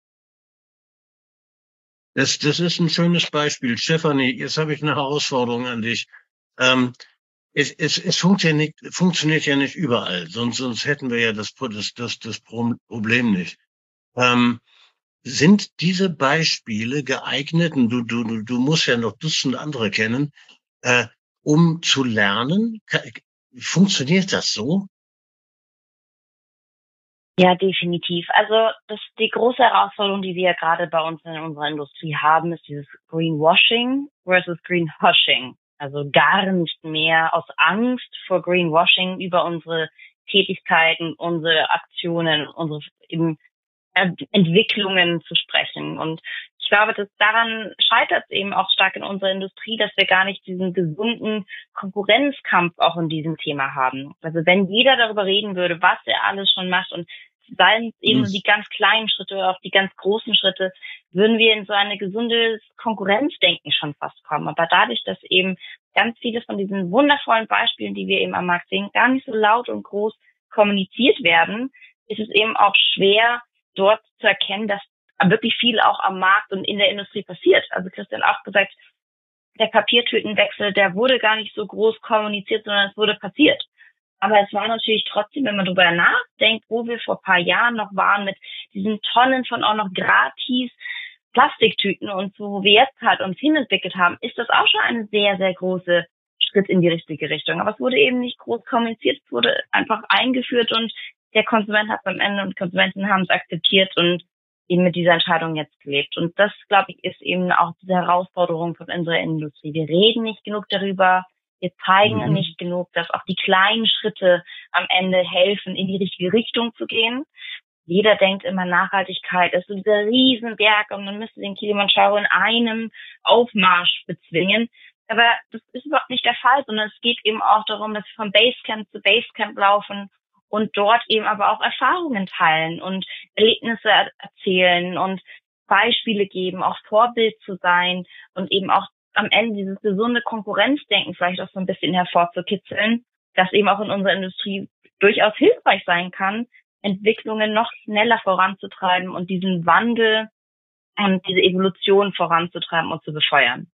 Das, das ist ein schönes Beispiel. Stefanie, jetzt habe ich eine Herausforderung an dich. Ähm, Es, es, es funktioniert, funktioniert ja nicht überall, sonst, sonst hätten wir ja das, das, das, das Problem nicht. Ähm, sind diese Beispiele geeignet, und du, du, du musst ja noch Dutzend andere kennen, äh, um zu lernen? Funktioniert das so? Ja, definitiv. Also das die große Herausforderung, die wir gerade bei uns in unserer Industrie haben, ist dieses Greenwashing versus Greenhushing. Also gar nicht mehr aus Angst vor Greenwashing über unsere Tätigkeiten, unsere Aktionen, unsere eben Entwicklungen zu sprechen. Und ich glaube, dass daran scheitert es eben auch stark in unserer Industrie, dass wir gar nicht diesen gesunden Konkurrenzkampf auch in diesem Thema haben. Also wenn jeder darüber reden würde, was er alles schon macht und seien es eben die ganz kleinen Schritte oder auch die ganz großen Schritte, würden wir in so eine gesundes Konkurrenzdenken schon fast kommen. Aber dadurch, dass eben ganz viele von diesen wundervollen Beispielen, die wir eben am Markt sehen, gar nicht so laut und groß kommuniziert werden, ist es eben auch schwer, dort zu erkennen, dass wirklich viel auch am Markt und in der Industrie passiert. Also Christian auch gesagt, der Papiertütenwechsel, der wurde gar nicht so groß kommuniziert, sondern es wurde passiert. Aber es war natürlich trotzdem, wenn man darüber nachdenkt, wo wir vor ein paar Jahren noch waren mit diesen Tonnen von auch noch gratis Plastiktüten und so, wo wir jetzt halt uns hinentwickelt haben, ist das auch schon ein sehr, sehr großer Schritt in die richtige Richtung. Aber es wurde eben nicht groß kommuniziert, es wurde einfach eingeführt und der Konsument hat am Ende und Konsumenten haben es akzeptiert und eben mit dieser Entscheidung jetzt gelebt. Und das, glaube ich, ist eben auch diese Herausforderung von unserer Industrie. Wir reden nicht genug darüber, wir zeigen mhm. nicht genug, dass auch die kleinen Schritte am Ende helfen, in die richtige Richtung zu gehen. Jeder denkt immer, Nachhaltigkeit ist so dieser Riesenberg und man müsste den Kilimanjaro in einem Aufmarsch bezwingen. Aber das ist überhaupt nicht der Fall, sondern es geht eben auch darum, dass wir von Basecamp zu Basecamp laufen und dort eben aber auch Erfahrungen teilen und Erlebnisse erzählen und Beispiele geben, auch Vorbild zu sein und eben auch am Ende dieses gesunde Konkurrenzdenken vielleicht auch so ein bisschen hervorzukitzeln, das eben auch in unserer Industrie durchaus hilfreich sein kann, Entwicklungen noch schneller voranzutreiben und diesen Wandel und diese Evolution voranzutreiben und zu befeuern.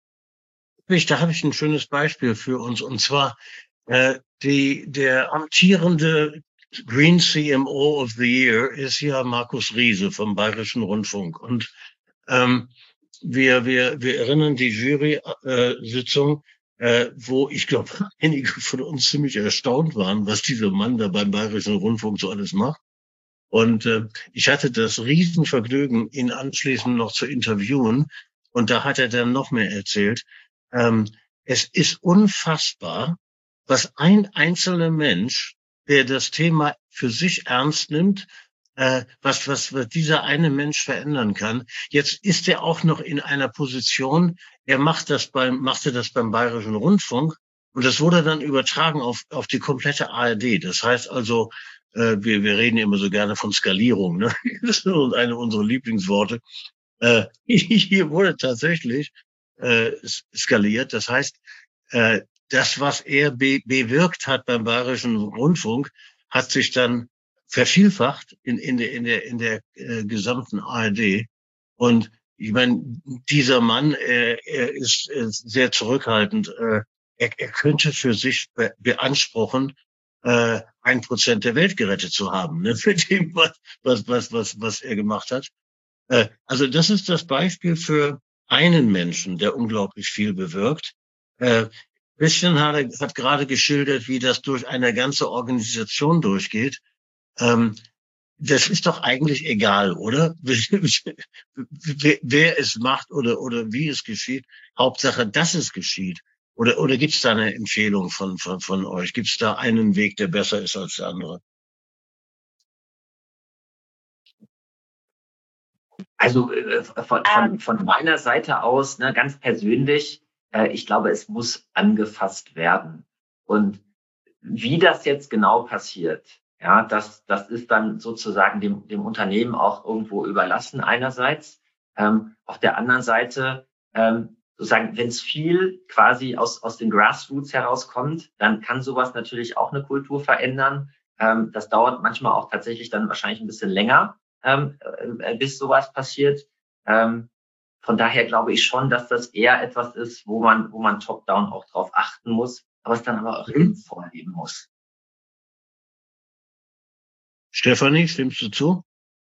Da habe ich ein schönes Beispiel für uns, und zwar äh, die der amtierende Green C M O of the Year ist ja Markus Riese vom Bayerischen Rundfunk. Und ähm, wir wir wir erinnern die Jury-Sitzung, äh, wo ich glaube, einige von uns ziemlich erstaunt waren, was dieser Mann da beim Bayerischen Rundfunk so alles macht. Und äh, ich hatte das Riesenvergnügen, ihn anschließend noch zu interviewen. Und da hat er dann noch mehr erzählt. Ähm, es ist unfassbar, was ein einzelner Mensch, der das Thema für sich ernst nimmt, äh, was, was, was dieser eine Mensch verändern kann. Jetzt ist er auch noch in einer Position, er macht das beim, machte das beim Bayerischen Rundfunk, und das wurde dann übertragen auf, auf die komplette A R D. Das heißt also, äh, wir, wir reden immer so gerne von Skalierung, ne? Das ist eine unserer Lieblingsworte. Äh, hier wurde tatsächlich äh, skaliert. Das heißt, äh, das, was er be- bewirkt hat beim Bayerischen Rundfunk, hat sich dann vervielfacht in, in der, in der, in der äh, gesamten A R D. Und ich meine, dieser Mann, er, er ist, ist sehr zurückhaltend. Er, er könnte für sich be beanspruchen, äh, ein Prozent der Welt gerettet zu haben, ne, für dem, was, was, was, was, was er gemacht hat. Äh, also das ist das Beispiel für einen Menschen, der unglaublich viel bewirkt. Äh, Christian hat, hat gerade geschildert, wie das durch eine ganze Organisation durchgeht. Ähm, das ist doch eigentlich egal, oder? wer, wer es macht oder, oder wie es geschieht. Hauptsache, dass es geschieht. Oder, oder gibt es da eine Empfehlung von, von, von euch? Gibt es da einen Weg, der besser ist als der andere? Also äh, von, von, von meiner Seite aus, ne, ganz persönlich, äh, ich glaube, es muss angefasst werden. Und wie das jetzt genau passiert, ja, das, das ist dann sozusagen dem, dem Unternehmen auch irgendwo überlassen einerseits. Ähm, auf der anderen Seite, ähm, sozusagen, wenn es viel quasi aus, aus den Grassroots herauskommt, dann kann sowas natürlich auch eine Kultur verändern. Ähm, das dauert manchmal auch tatsächlich dann wahrscheinlich ein bisschen länger, ähm, äh, bis sowas passiert. Ähm, von daher glaube ich schon, dass das eher etwas ist, wo man, wo man top-down auch drauf achten muss, aber es dann aber auch eben vorleben muss. Stefanie, stimmst du zu?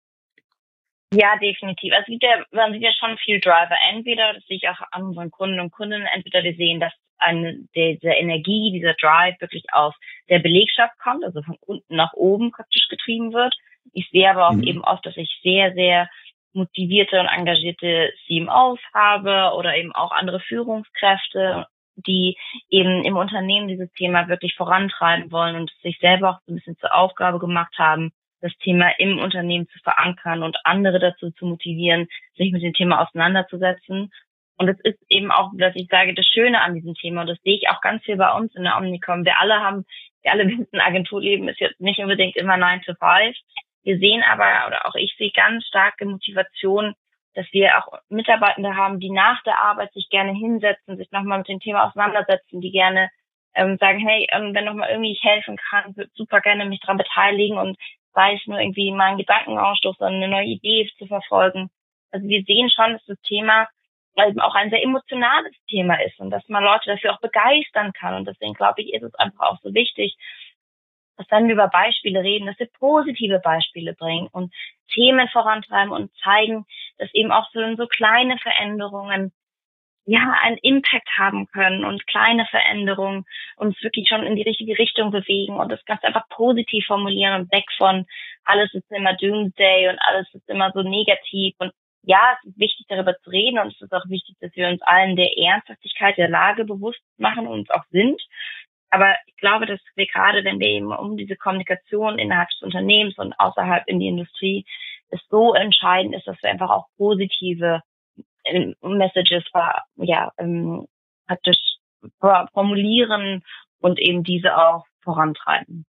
Ja, definitiv. Also sieht ja, man sieht ja schon viel Driver. Entweder, das sehe ich auch an unseren Kunden und Kundinnen, entweder die sehen, dass eine, diese Energie, dieser Drive wirklich aus der Belegschaft kommt, also von unten nach oben praktisch getrieben wird. Ich sehe aber auch mhm. eben oft, dass ich sehr, sehr motivierte und engagierte C M Os habe oder eben auch andere Führungskräfte, die eben im Unternehmen dieses Thema wirklich vorantreiben wollen und sich selber auch so ein bisschen zur Aufgabe gemacht haben, das Thema im Unternehmen zu verankern und andere dazu zu motivieren, sich mit dem Thema auseinanderzusetzen. Und es ist eben auch, dass ich sage, das Schöne an diesem Thema, und das sehe ich auch ganz viel bei uns in der Omnicom. Wir alle haben, wir alle wissen, Agenturleben ist jetzt nicht unbedingt immer nine to five. Wir sehen aber, oder auch ich sehe ganz starke Motivation, dass wir auch Mitarbeitende haben, die nach der Arbeit sich gerne hinsetzen, sich nochmal mit dem Thema auseinandersetzen, die gerne ähm, sagen, hey, ähm, wenn nochmal irgendwie ich helfen kann, würde super gerne mich daran beteiligen und sei es nur irgendwie mal einen Gedankenausstoß, sondern eine neue Idee zu verfolgen. Also wir sehen schon, dass das Thema eben auch ein sehr emotionales Thema ist und dass man Leute dafür auch begeistern kann. Und deswegen glaube ich, ist es einfach auch so wichtig, dass wenn wir über Beispiele reden, dass wir positive Beispiele bringen und Themen vorantreiben und zeigen, dass eben auch so, so kleine Veränderungen ja einen Impact haben können und kleine Veränderungen uns wirklich schon in die richtige Richtung bewegen und das Ganze einfach positiv formulieren und weg von alles ist immer Doomsday und alles ist immer so negativ. Und ja, es ist wichtig, darüber zu reden und es ist auch wichtig, dass wir uns allen der Ernsthaftigkeit der Lage bewusst machen und uns auch sind. Aber ich glaube, dass wir gerade, wenn wir eben um diese Kommunikation innerhalb des Unternehmens und außerhalb in die Industrie, es so entscheidend ist, dass wir einfach auch positive Messages ja, ähm, praktisch formulieren und eben diese auch vorantreiben.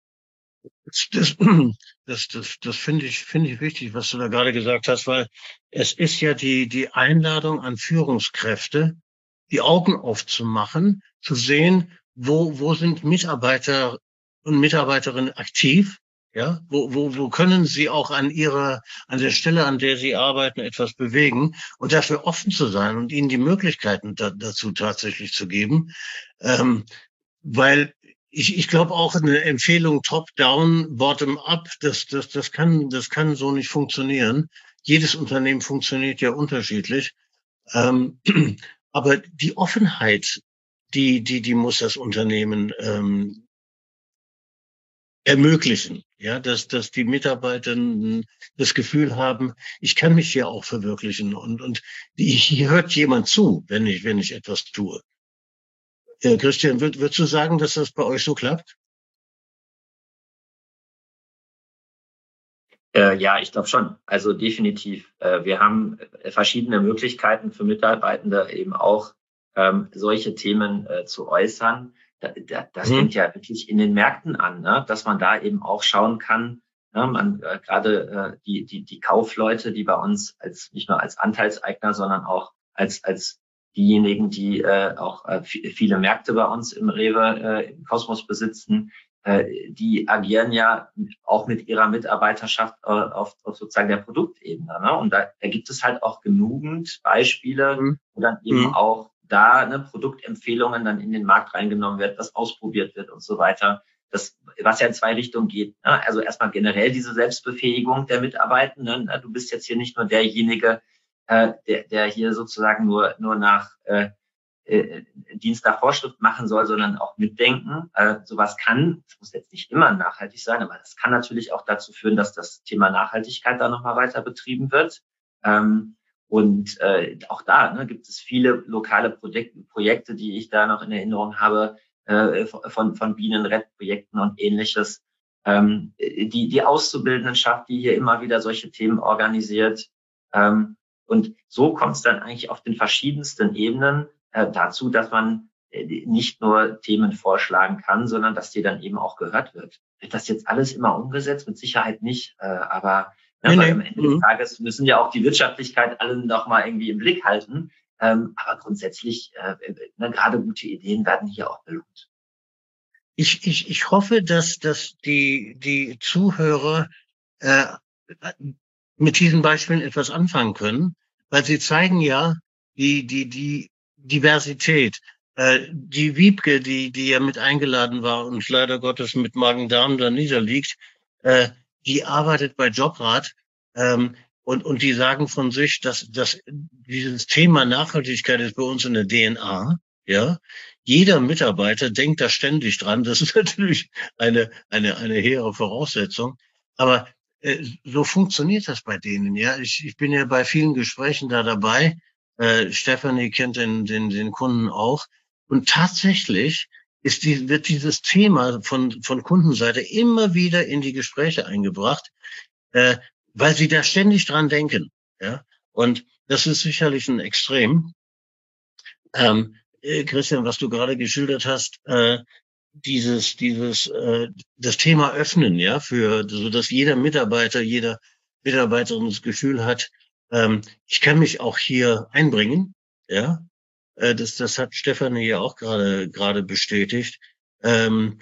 Das, das, das, das, das finde ich, finde ich wichtig, was du da gerade gesagt hast, weil es ist ja die, die Einladung an Führungskräfte, die Augen aufzumachen, zu sehen, wo, wo sind Mitarbeiter und Mitarbeiterinnen aktiv? Ja, wo, wo, wo können sie auch an ihrer, an der Stelle, an der sie arbeiten, etwas bewegen und dafür offen zu sein und ihnen die Möglichkeiten da, dazu tatsächlich zu geben, ähm, weil ich, ich glaube auch eine Empfehlung top-down, bottom-up, das, das, das kann, das kann so nicht funktionieren. Jedes Unternehmen funktioniert ja unterschiedlich, ähm, aber die Offenheit, die, die, die muss das Unternehmen ähm, ermöglichen, ja, dass, dass die Mitarbeitenden das Gefühl haben, ich kann mich hier auch verwirklichen und, und hier hört jemand zu, wenn ich, wenn ich etwas tue. Äh, Christian, würd, würdest du sagen, dass das bei euch so klappt? Äh, ja, ich glaube schon. Also definitiv. Äh, wir haben verschiedene Möglichkeiten für Mitarbeitende eben auch ähm, solche Themen äh, zu äußern. Da, da, das mhm. fängt ja wirklich in den Märkten an, ne? Dass man da eben auch schauen kann, ne? man äh, gerade äh, die die die Kaufleute, die bei uns als nicht nur als Anteilseigner, sondern auch als als diejenigen, die äh, auch äh, viele Märkte bei uns im Rewe äh, im Kosmos besitzen, äh, die agieren ja auch mit ihrer Mitarbeiterschaft äh, auf, auf sozusagen der Produktebene. Ne? Und da, da gibt es halt auch genügend Beispiele, mhm. wo dann eben mhm. auch da ne, Produktempfehlungen dann in den Markt reingenommen wird, was ausprobiert wird und so weiter. Das, was ja in zwei Richtungen geht. Ne? Also erstmal generell diese Selbstbefähigung der Mitarbeitenden. Ne? Du bist jetzt hier nicht nur derjenige, äh, der, der hier sozusagen nur nur nach äh, äh, Dienst nach Vorschrift machen soll, sondern auch mitdenken. Äh, sowas kann, das muss jetzt nicht immer nachhaltig sein, aber das kann natürlich auch dazu führen, dass das Thema Nachhaltigkeit da nochmal weiter betrieben wird. Ähm, und äh, auch da ne, gibt es viele lokale Projek- Projekte, die ich da noch in Erinnerung habe, äh, von, von Bienenrettprojekten und ähnliches. Ähm, die, die Auszubildendenschaft, die hier immer wieder solche Themen organisiert. Ähm, und so kommt es dann eigentlich auf den verschiedensten Ebenen äh, dazu, dass man äh, nicht nur Themen vorschlagen kann, sondern dass die dann eben auch gehört wird. Wird das jetzt alles immer umgesetzt? Mit Sicherheit nicht. Äh, aber ne, nee, weil nee. am Ende des Tages müssen ja auch die Wirtschaftlichkeit allen noch mal irgendwie im Blick halten. Ähm, aber grundsätzlich, äh, ne, gerade gute Ideen werden hier auch belohnt. Ich, ich, ich hoffe, dass, dass die, die Zuhörer äh, mit diesen Beispielen etwas anfangen können, weil sie zeigen ja die, die, die Diversität. Äh, die Wiebke, die, die ja mit eingeladen war und leider Gottes mit Magen-Darm da niederliegt, äh, die arbeitet bei Jobrat, ähm, und, und die sagen von sich, dass, dass dieses Thema Nachhaltigkeit ist bei uns in der D N A, ja. Jeder Mitarbeiter denkt da ständig dran. Das ist natürlich eine, eine, eine hehre Voraussetzung. Aber äh, so funktioniert das bei denen, ja. Ich, ich bin ja bei vielen Gesprächen da dabei. Äh, Stephanie kennt den, den, den Kunden auch. Und tatsächlich ist die, wird dieses Thema von, von Kundenseite immer wieder in die Gespräche eingebracht, äh, weil sie da ständig dran denken, ja. Und das ist sicherlich ein Extrem. Ähm, Christian, was du gerade geschildert hast, äh, dieses, dieses, äh, das Thema öffnen, ja, für, so dass jeder Mitarbeiter, jeder Mitarbeiterin das Gefühl hat, ähm, ich kann mich auch hier einbringen, ja, äh, das, das hat Stefanie ja auch gerade, gerade bestätigt. Ähm,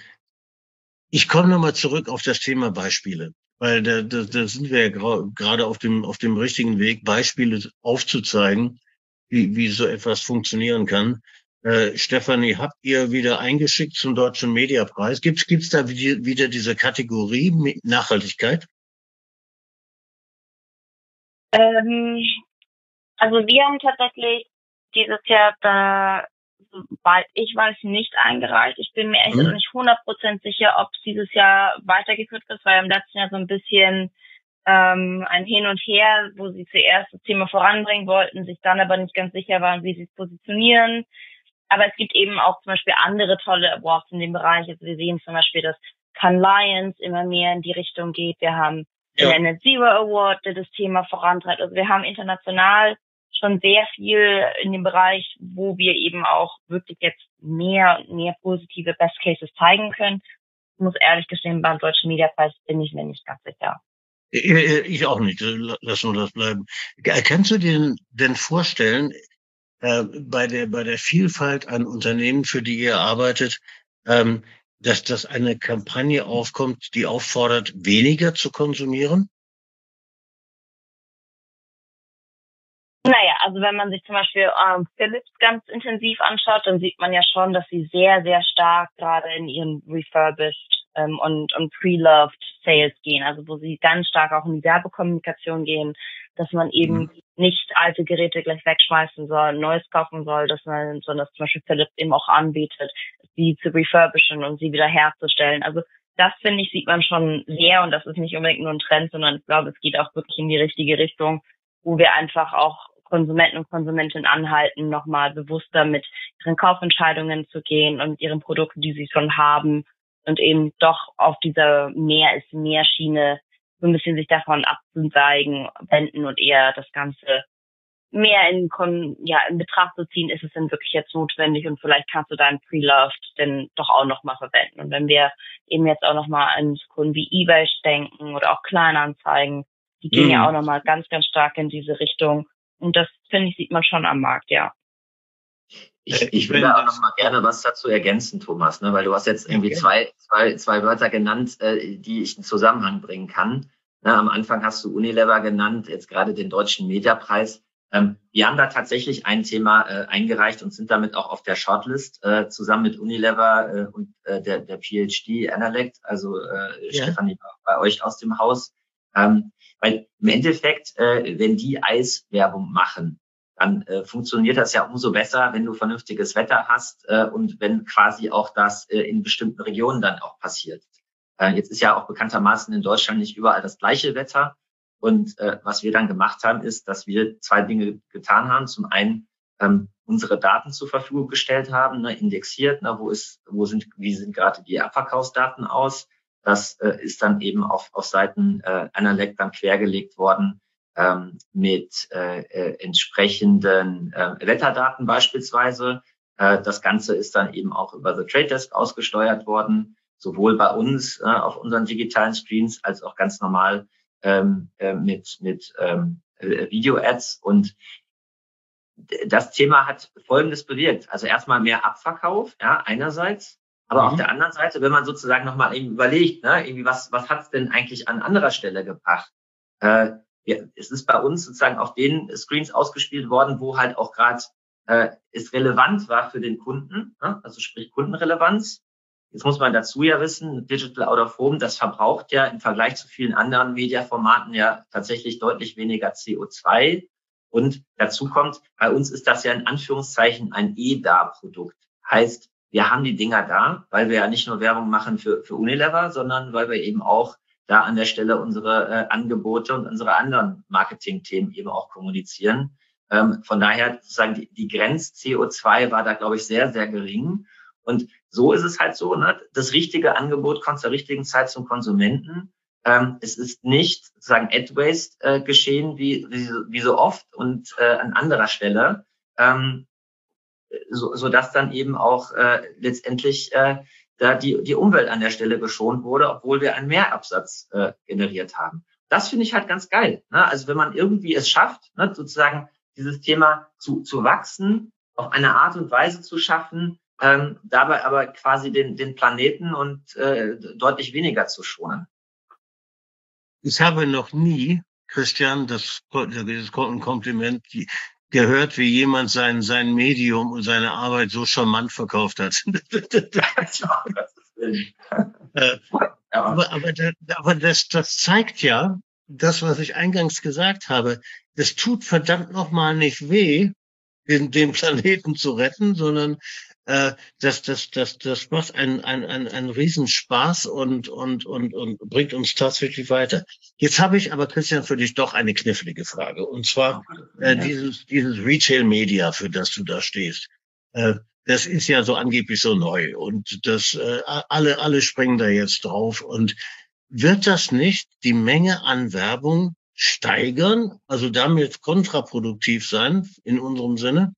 ich komme nochmal zurück auf das Thema Beispiele, weil da, da, da sind wir ja gerade auf dem, auf dem richtigen Weg, Beispiele aufzuzeigen, wie, wie so etwas funktionieren kann. Äh, Stefanie, habt ihr wieder eingeschickt zum Deutschen Mediapreis? Gibt's, gibt's da wie, wieder diese Kategorie Nachhaltigkeit? Ähm, also wir haben tatsächlich dieses Jahr da, soweit ich weiß, nicht eingereicht. Ich bin mir echt hm. nicht hundert Prozent sicher, ob es dieses Jahr weitergeführt wird, weil im letzten Jahr so ein bisschen ähm, ein Hin und Her, wo sie zuerst das Thema voranbringen wollten, sich dann aber nicht ganz sicher waren, wie sie es positionieren. Aber es gibt eben auch zum Beispiel andere tolle Awards in dem Bereich. Also wir sehen zum Beispiel, dass Cannes Lions immer mehr in die Richtung geht. Wir haben ja. den Net Zero Award, der das Thema vorantreibt. Also wir haben international schon sehr viel in dem Bereich, wo wir eben auch wirklich jetzt mehr und mehr positive Best Cases zeigen können. Ich muss ehrlich gestehen, beim Deutschen Mediapreis bin ich mir nicht ganz sicher. Ich auch nicht. Lass nur das bleiben. Kannst du dir denn vorstellen, äh, bei der bei der Vielfalt an Unternehmen, für die ihr arbeitet, ähm, dass das eine Kampagne aufkommt, die auffordert, weniger zu konsumieren? Naja, also wenn man sich zum Beispiel ähm, Philips ganz intensiv anschaut, dann sieht man ja schon, dass sie sehr, sehr stark gerade in ihren Refurbished ähm, und, und Pre-Loved Sales gehen, also wo sie ganz stark auch in die Werbekommunikation gehen, dass man eben mhm. nicht alte Geräte gleich wegschmeißen soll, Neues kaufen soll, dass man, sondern dass zum Beispiel Philips eben auch anbietet, sie zu refurbischen und sie wieder herzustellen. Also das, finde ich, sieht man schon sehr, und das ist nicht unbedingt nur ein Trend, sondern ich glaube, es geht auch wirklich in die richtige Richtung, wo wir einfach auch Konsumenten und Konsumentinnen anhalten, nochmal bewusster mit ihren Kaufentscheidungen zu gehen und ihren Produkten, die sie schon haben, und eben doch auf dieser Mehr ist mehr Schiene so ein bisschen sich davon abzuzeigen, wenden und eher das Ganze mehr in, ja, in Betracht zu ziehen, ist es denn wirklich jetzt notwendig und vielleicht kannst du deinen Pre-Loved denn doch auch nochmal verwenden. Und wenn wir eben jetzt auch nochmal an Kunden wie eBay denken oder auch Kleinanzeigen, die gehen mhm. ja auch nochmal ganz, ganz stark in diese Richtung. Und das, finde ich, sieht man schon am Markt, ja. Ich, ich will da auch noch mal gerne was dazu ergänzen, Thomas, ne, weil du hast jetzt irgendwie zwei, zwei, zwei Wörter genannt, äh, die ich in Zusammenhang bringen kann. Ne, am Anfang hast du Unilever genannt, jetzt gerade den Deutschen Mediapreis. Ähm, wir haben da tatsächlich ein Thema äh, eingereicht und sind damit auch auf der Shortlist, äh, zusammen mit Unilever äh, und äh, der, der PhD Analect, also äh, ja. Stefanie, bei euch aus dem Haus. Ähm, weil im Endeffekt, äh, wenn die Eiswerbung machen, dann äh, funktioniert das ja umso besser, wenn du vernünftiges Wetter hast äh, und wenn quasi auch das äh, in bestimmten Regionen dann auch passiert. Äh, jetzt ist ja auch bekanntermaßen in Deutschland nicht überall das gleiche Wetter. Und äh, was wir dann gemacht haben, ist, dass wir zwei Dinge getan haben. Zum einen ähm, unsere Daten zur Verfügung gestellt haben, ne, indexiert, ne, wo ist, wo sind, wie sind gerade die Abverkaufsdaten aus. Das äh, ist dann eben auf, auf Seiten äh, Analect dann quergelegt worden ähm, mit äh, äh, entsprechenden äh, Wetterdaten beispielsweise. Äh, das Ganze ist dann eben auch über The Trade Desk ausgesteuert worden, sowohl bei uns äh, auf unseren digitalen Screens als auch ganz normal ähm, äh, mit mit ähm, Video-Ads. Und das Thema hat Folgendes bewirkt. Also erstmal mehr Abverkauf, ja, einerseits. Aber mhm. auf der anderen Seite, wenn man sozusagen nochmal eben überlegt, ne, irgendwie was, was hat es denn eigentlich an anderer Stelle gebracht? Äh, ja, es ist bei uns sozusagen auf den Screens ausgespielt worden, wo halt auch gerade äh, es relevant war für den Kunden, ne? Also sprich Kundenrelevanz. Jetzt muss man dazu ja wissen, Digital Out of Home, das verbraucht ja im Vergleich zu vielen anderen Mediaformaten ja tatsächlich deutlich weniger C O zwei. Und dazu kommt, bei uns ist das ja in Anführungszeichen ein E D A-Produkt. Heißt, wir haben die Dinger da, weil wir ja nicht nur Werbung machen für, für Unilever, sondern weil wir eben auch da an der Stelle unsere äh, Angebote und unsere anderen Marketing-Themen eben auch kommunizieren. Ähm, von daher sozusagen die, die Grenz-C O zwei war da, glaube ich, sehr, sehr gering. Und so ist es halt so, ne? Das richtige Angebot kommt zur richtigen Zeit zum Konsumenten. Ähm, es ist nicht sozusagen Ad-Waste äh, geschehen, wie, wie, wie so oft und äh, an anderer Stelle, ähm, so, so dass dann eben auch äh, letztendlich äh, da die, die Umwelt an der Stelle geschont wurde, obwohl wir einen Mehrabsatz äh, generiert haben. Das finde ich halt ganz geil. Ne? Also wenn man irgendwie es schafft, ne, sozusagen dieses Thema zu, zu wachsen, auf eine Art und Weise zu schaffen, ähm, dabei aber quasi den, den Planeten und äh, deutlich weniger zu schonen. Ich habe noch nie, Christian, das, das Kompliment gehört, wie jemand sein, sein Medium und seine Arbeit so charmant verkauft hat. äh, aber aber, das, aber das, das zeigt ja, das, was ich eingangs gesagt habe, das tut verdammt nochmal nicht weh, den, den Planeten zu retten, sondern äh, das, das, das, das macht einen, einen, einen, einen Riesenspaß und, und, und, und bringt uns tatsächlich weiter. Jetzt habe ich aber, Christian, für dich doch eine knifflige Frage. Und zwar äh, dieses, dieses Retail Media, für das du da stehst. Äh, das ist ja so angeblich so neu und das äh, alle, alle springen da jetzt drauf. Und wird das nicht die Menge an Werbung steigern, also damit kontraproduktiv sein in unserem Sinne?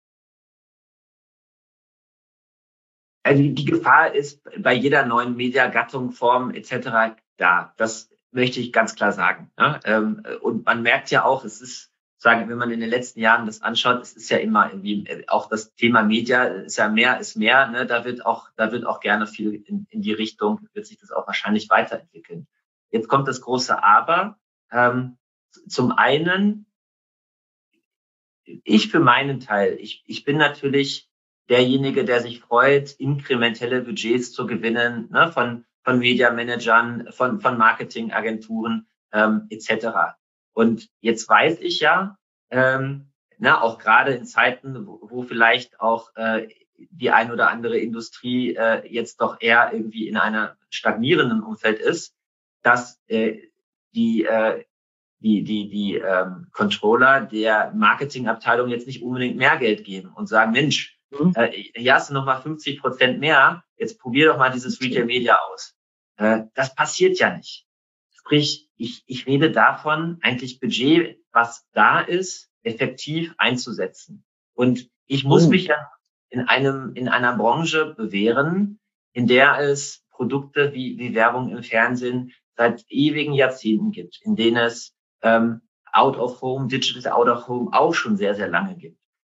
Also die Gefahr ist bei jeder neuen Mediagattung, Form et cetera da. Das möchte ich ganz klar sagen. Ja? Und man merkt ja auch, es ist, sagen, wenn man in den letzten Jahren das anschaut, es ist ja immer irgendwie auch das Thema Media ist ja mehr ist mehr. Ne? Da wird auch, da wird auch gerne viel in, in die Richtung, wird sich das auch wahrscheinlich weiterentwickeln. Jetzt kommt das große Aber. Ähm, zum einen, ich für meinen Teil, ich, ich bin natürlich derjenige, der sich freut, inkrementelle Budgets zu gewinnen, ne, von von Media-Managern, von von Marketingagenturen ähm, et cetera. Und jetzt weiß ich ja, ähm, na, auch gerade in Zeiten, wo, wo vielleicht auch äh, die ein oder andere Industrie äh, jetzt doch eher irgendwie in einer stagnierenden Umfeld ist, dass äh, die äh, die die die ähm, Controller der Marketingabteilung jetzt nicht unbedingt mehr Geld geben und sagen, Mensch, mhm. äh, hier hast du noch mal fünfzig Prozent mehr, jetzt probier doch mal dieses Retail Media aus. Äh, das passiert ja nicht. Sprich, ich ich rede davon, eigentlich Budget, was da ist, effektiv einzusetzen. Und ich muss oh. mich ja in einem in einer Branche bewähren, in der es Produkte wie wie Werbung im Fernsehen seit ewigen Jahrzehnten gibt, in denen es ähm, Out of Home, Digital Out of Home auch schon sehr, sehr lange gibt.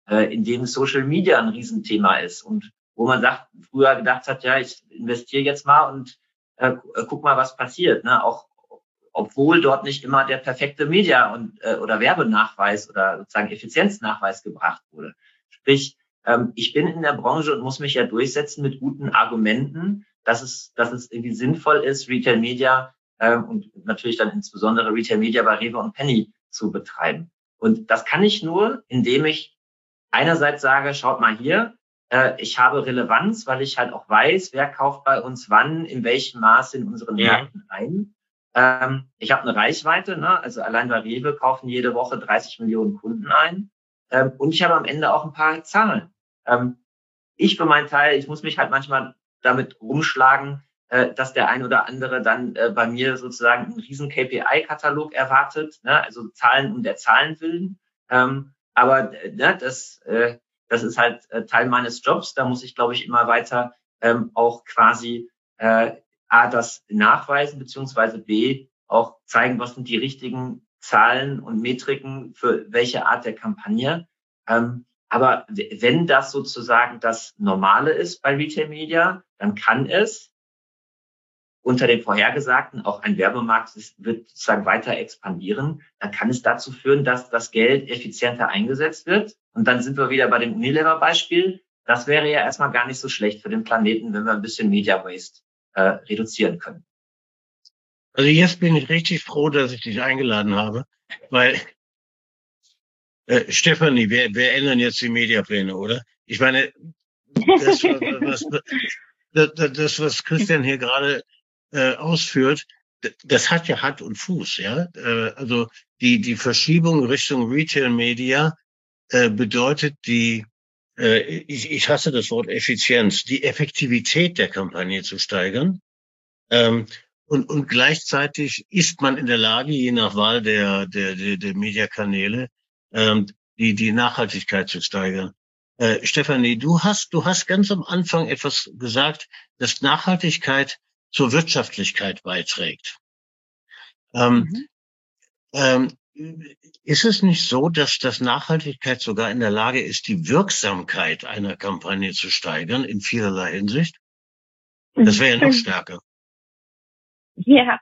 äh, in denen Social Media ein Riesenthema ist und wo man sagt, früher gedacht hat, ja, ich investiere jetzt mal und äh, guck mal, was passiert, ne? Auch obwohl dort nicht immer der perfekte Media- und äh, oder Werbenachweis oder sozusagen Effizienznachweis gebracht wurde. Sprich, ähm, ich bin in der Branche und muss mich ja durchsetzen mit guten Argumenten, dass es, dass es irgendwie sinnvoll ist, Retail Media ähm, und natürlich dann insbesondere Retail Media bei Rewe und Penny zu betreiben. Und das kann ich nur, indem ich einerseits sage, schaut mal hier, äh, ich habe Relevanz, weil ich halt auch weiß, wer kauft bei uns wann, in welchem Maß in unseren Ja. Märkten ein. Ähm, ich habe eine Reichweite, ne? Also allein bei Rewe kaufen jede Woche dreißig Millionen Kunden ein. Ähm, und ich habe am Ende auch ein paar Zahlen. Ähm, ich für meinen Teil, ich muss mich halt manchmal damit rumschlagen, äh, dass der ein oder andere dann äh, bei mir sozusagen einen riesen K P I-Katalog erwartet, ne? Also Zahlen um der Zahlen willen. Ähm, aber äh, ne, das, äh, das ist halt äh, Teil meines Jobs. Da muss ich, glaube ich, immer weiter ähm, auch quasi äh, A, das nachweisen, beziehungsweise B, auch zeigen, was sind die richtigen Zahlen und Metriken für welche Art der Kampagne. Ähm, aber wenn das sozusagen das Normale ist bei Retail Media, dann kann es unter den Vorhergesagten auch ein Werbemarkt wird sozusagen weiter expandieren. Dann kann es dazu führen, dass das Geld effizienter eingesetzt wird. Und dann sind wir wieder bei dem Unilever-Beispiel. Das wäre ja erstmal gar nicht so schlecht für den Planeten, wenn wir ein bisschen Media Waste äh, reduzieren können. Also jetzt bin ich richtig froh, dass ich dich eingeladen habe, weil äh, Stefanie, wir, wir ändern jetzt die Mediapläne, oder? Ich meine, das, was, das, das, was Christian hier gerade äh, ausführt, das hat ja Hand und Fuß, ja. Äh, also die die Verschiebung Richtung Retail Media äh, bedeutet die, äh, ich, ich hasse das Wort Effizienz, die Effektivität der Kampagne zu steigern. Ähm, und, und gleichzeitig ist man in der Lage, je nach Wahl der der der, der Mediakanäle, ähm, die die Nachhaltigkeit zu steigern. Äh, Stefanie, du hast du hast ganz am Anfang etwas gesagt, dass Nachhaltigkeit zur Wirtschaftlichkeit beiträgt. Ähm, Mhm. ähm, ist es nicht so, dass das Nachhaltigkeit sogar in der Lage ist, die Wirksamkeit einer Kampagne zu steigern in vielerlei Hinsicht? Das wäre ja noch stärker. Ja.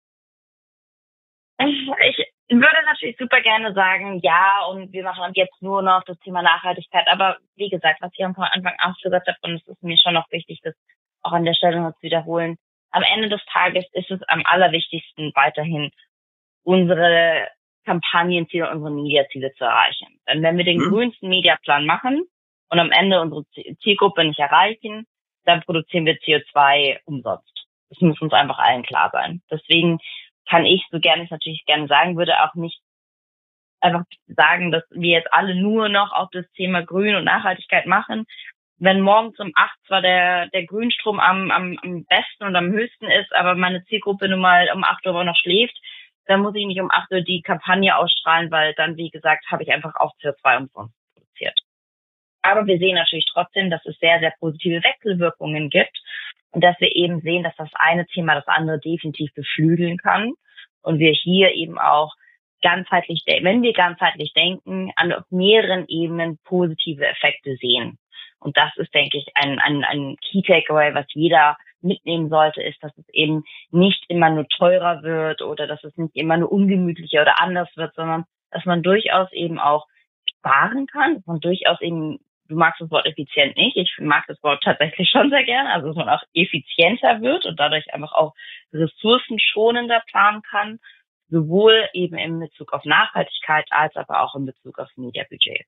Ich würde natürlich super gerne sagen, ja, und wir machen jetzt nur noch das Thema Nachhaltigkeit. Aber wie gesagt, was ich am Anfang auch gesagt habe, und es ist mir schon noch wichtig, das auch an der Stelle noch zu wiederholen, am Ende des Tages ist es am allerwichtigsten, weiterhin unsere Kampagnenziele, unsere Mediaziele zu erreichen. Denn wenn wir den hm. grünsten Mediaplan machen und am Ende unsere Zielgruppe nicht erreichen, dann produzieren wir C O zwei umsonst. Das muss uns einfach allen klar sein. Deswegen kann ich, so gerne ich natürlich gerne sagen würde, auch nicht einfach sagen, dass wir jetzt alle nur noch auf das Thema Grün und Nachhaltigkeit machen. Wenn morgens um acht zwar der der Grünstrom am, am, am besten und am höchsten ist, aber meine Zielgruppe nun mal um acht Uhr noch schläft, dann muss ich nicht um acht Uhr die Kampagne ausstrahlen, weil dann, wie gesagt, habe ich einfach auch C O zwei umsonst produziert. Aber wir sehen natürlich trotzdem, dass es sehr, sehr positive Wechselwirkungen gibt und dass wir eben sehen, dass das eine Thema das andere definitiv beflügeln kann und wir hier eben auch ganzheitlich, wenn wir ganzheitlich denken, an mehreren Ebenen positive Effekte sehen. Und das ist, denke ich, ein, ein, ein Key Takeaway, was jeder mitnehmen sollte, ist, dass es eben nicht immer nur teurer wird oder dass es nicht immer nur ungemütlicher oder anders wird, sondern dass man durchaus eben auch sparen kann, dass man durchaus eben, du magst das Wort effizient nicht, ich mag das Wort tatsächlich schon sehr gerne, also dass man auch effizienter wird und dadurch einfach auch ressourcenschonender planen kann, sowohl eben in Bezug auf Nachhaltigkeit als aber auch in Bezug auf Mediabudget.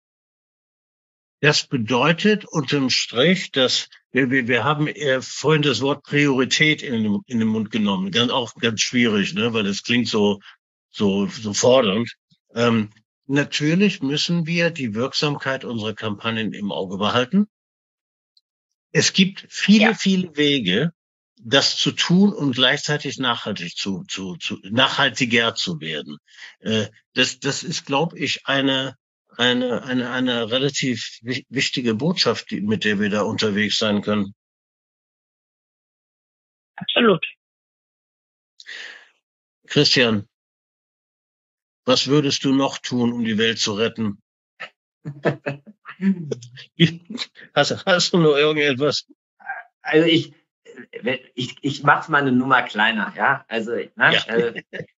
Das bedeutet unterm Strich, dass wir, wir, wir haben äh, vorhin das Wort Priorität in den, in den Mund genommen. Ganz, auch ganz schwierig, ne, weil das klingt so, so, so fordernd. Ähm, natürlich müssen wir die Wirksamkeit unserer Kampagnen im Auge behalten. Es gibt viele, ja. viele Wege, das zu tun und gleichzeitig nachhaltig zu, zu, zu nachhaltiger zu werden. Äh, das, das ist, glaube ich, eine Eine, eine, eine relativ wichtige Botschaft, die, mit der wir da unterwegs sein können. Absolut. Christian, was würdest du noch tun, um die Welt zu retten? hast, hast du noch irgendetwas? Also ich, ich, ich mach's mal eine Nummer kleiner, ja. Also, ne, ja. Äh,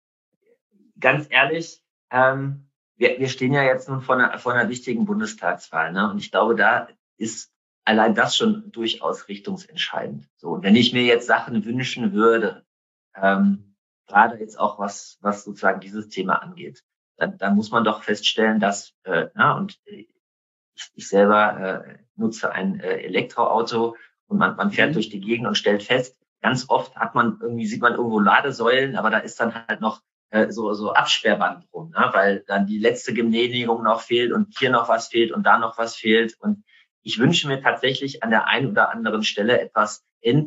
ganz ehrlich, ähm, wir, wir stehen ja jetzt nun vor einer, vor einer wichtigen Bundestagswahl, ne? Und ich glaube, da ist allein das schon durchaus richtungsentscheidend. So, und wenn ich mir jetzt Sachen wünschen würde, ähm, gerade jetzt auch was, was sozusagen dieses Thema angeht, dann, dann muss man doch feststellen, dass, äh, na, und ich, ich selber äh, nutze ein äh, Elektroauto und man, man fährt mhm. durch die Gegend und stellt fest, ganz oft hat man irgendwie, sieht man irgendwo Ladesäulen, aber da ist dann halt noch äh, so, so Absperrband drum, ne? Weil dann die letzte Genehmigung noch fehlt und hier noch was fehlt und da noch was fehlt. Und ich wünsche mir tatsächlich an der einen oder anderen Stelle etwas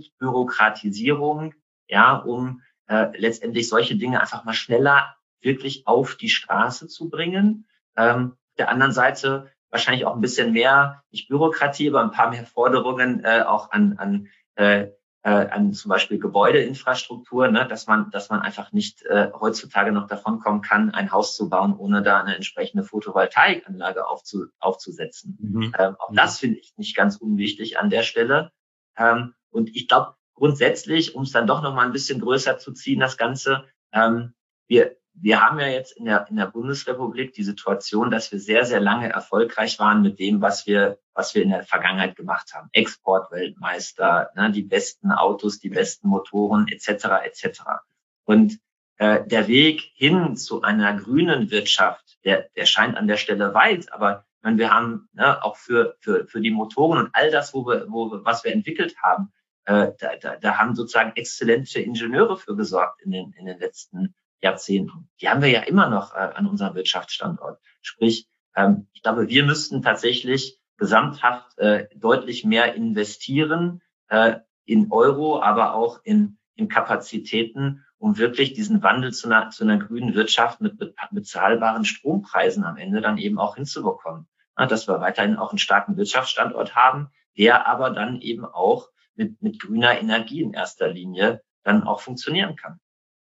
Entbürokratisierung, ja, um äh, letztendlich solche Dinge einfach mal schneller wirklich auf die Straße zu bringen. Ähm, auf der anderen Seite wahrscheinlich auch ein bisschen mehr, nicht Bürokratie, aber ein paar mehr Forderungen äh, auch an, an, äh, äh, an zum Beispiel Gebäudeinfrastruktur, ne, dass man, dass man einfach nicht äh, heutzutage noch davon kommen kann, ein Haus zu bauen, ohne da eine entsprechende Photovoltaikanlage aufzu, aufzusetzen. Mhm. Ähm, auch mhm. das finde ich nicht ganz unwichtig an der Stelle. Ähm, und ich glaube grundsätzlich, um es dann doch noch mal ein bisschen größer zu ziehen, das Ganze, ähm, wir Wir haben ja jetzt in der, in der Bundesrepublik die Situation, dass wir sehr, sehr lange erfolgreich waren mit dem, was wir, was wir in der Vergangenheit gemacht haben. Exportweltmeister, ne, die besten Autos, die besten Motoren, et cetera, et cetera. Und äh, der Weg hin zu einer grünen Wirtschaft, der, der scheint an der Stelle weit, aber ich meine, wir haben ne, auch für, für, für die Motoren und all das, wo wir, wo wir, was wir entwickelt haben, äh, da, da, da haben sozusagen exzellente Ingenieure für gesorgt in den, in den letzten Jahrzehnten. Die haben wir ja immer noch äh, an unserem Wirtschaftsstandort. Sprich, ähm, ich glaube, wir müssten tatsächlich gesamthaft äh, deutlich mehr investieren äh, in Euro, aber auch in, in Kapazitäten, um wirklich diesen Wandel zu einer, zu einer grünen Wirtschaft mit, mit bezahlbaren Strompreisen am Ende dann eben auch hinzubekommen. Ja, dass wir weiterhin auch einen starken Wirtschaftsstandort haben, der aber dann eben auch mit, mit grüner Energie in erster Linie dann auch funktionieren kann.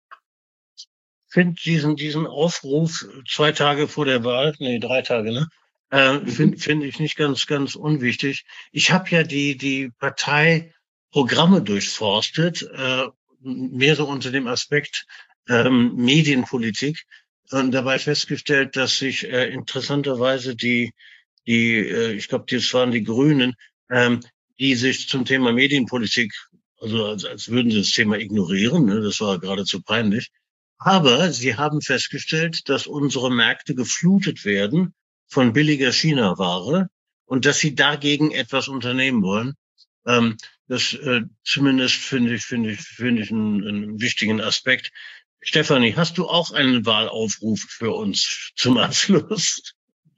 Finde diesen diesen Aufruf zwei Tage vor der Wahl, nee, drei Tage, ne? Äh, finde finde ich nicht ganz ganz unwichtig. Ich habe ja die die Parteiprogramme durchforstet, äh, mehr so unter dem Aspekt ähm, Medienpolitik und dabei festgestellt, dass sich äh, interessanterweise die die äh, ich glaube, das waren die Grünen, ähm, die sich zum Thema Medienpolitik, also als, als würden sie das Thema ignorieren, ne? Das war geradezu peinlich. Aber sie haben festgestellt, dass unsere Märkte geflutet werden von billiger China-Ware und dass sie dagegen etwas unternehmen wollen. Ähm, das äh, zumindest finde ich finde ich finde ich einen, einen wichtigen Aspekt. Stefanie, hast du auch einen Wahlaufruf für uns zum Abschluss?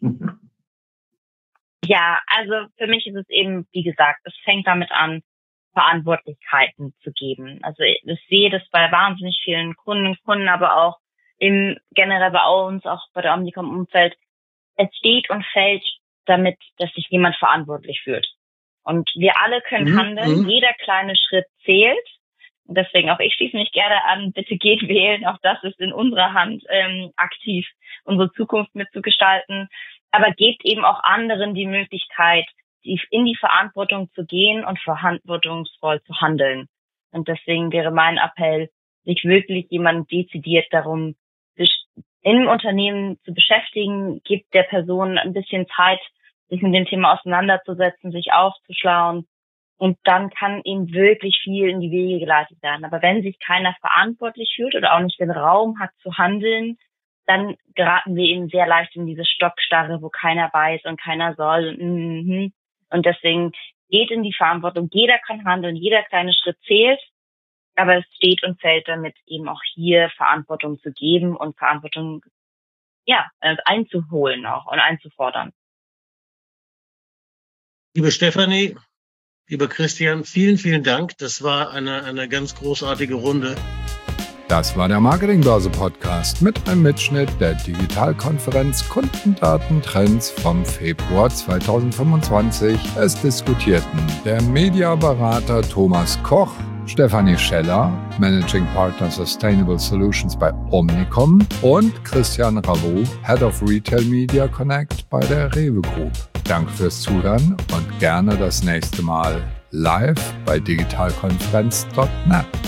Ja, also für mich ist es eben, wie gesagt, es fängt damit an, Verantwortlichkeiten zu geben. Also ich sehe das bei wahnsinnig vielen Kunden und Kunden, aber auch im generell bei uns, auch bei der Omnicom-Umfeld. Es steht und fällt damit, dass sich jemand verantwortlich fühlt. Und wir alle können mhm. handeln, mhm. jeder kleine Schritt zählt. Und deswegen auch ich schließe mich gerne an, bitte geht wählen. Auch das ist in unserer Hand, ähm, aktiv unsere Zukunft mitzugestalten. Aber gebt eben auch anderen die Möglichkeit, in die Verantwortung zu gehen und verantwortungsvoll zu handeln. Und deswegen wäre mein Appell, sich wirklich jemand dezidiert darum, sich im Unternehmen zu beschäftigen, gibt der Person ein bisschen Zeit, sich mit dem Thema auseinanderzusetzen, sich aufzuschlauen. Und dann kann ihm wirklich viel in die Wege geleitet werden. Aber wenn sich keiner verantwortlich fühlt oder auch nicht den Raum hat zu handeln, dann geraten wir eben sehr leicht in diese Stockstarre, wo keiner weiß und keiner soll. Mhm. Und deswegen geht in die Verantwortung. Jeder kann handeln, jeder kleine Schritt zählt. Aber es steht und fällt damit, eben auch hier Verantwortung zu geben und Verantwortung, ja, einzuholen auch und einzufordern. Liebe Stefanie, lieber Christian, vielen, vielen Dank. Das war eine, eine ganz großartige Runde. Das war der Marketingbörse-Podcast mit einem Mitschnitt der Digitalkonferenz Kundendatentrends vom Februar zweitausendfünfundzwanzig. Es diskutierten der Mediaberater Thomas Koch, Stefanie Scheller, Managing Partner Sustainable Solutions bei Omnicom und Christian Ravo, Head of Retail Media Connect bei der Rewe Group. Danke fürs Zuhören und gerne das nächste Mal live bei digitalkonferenz punkt net.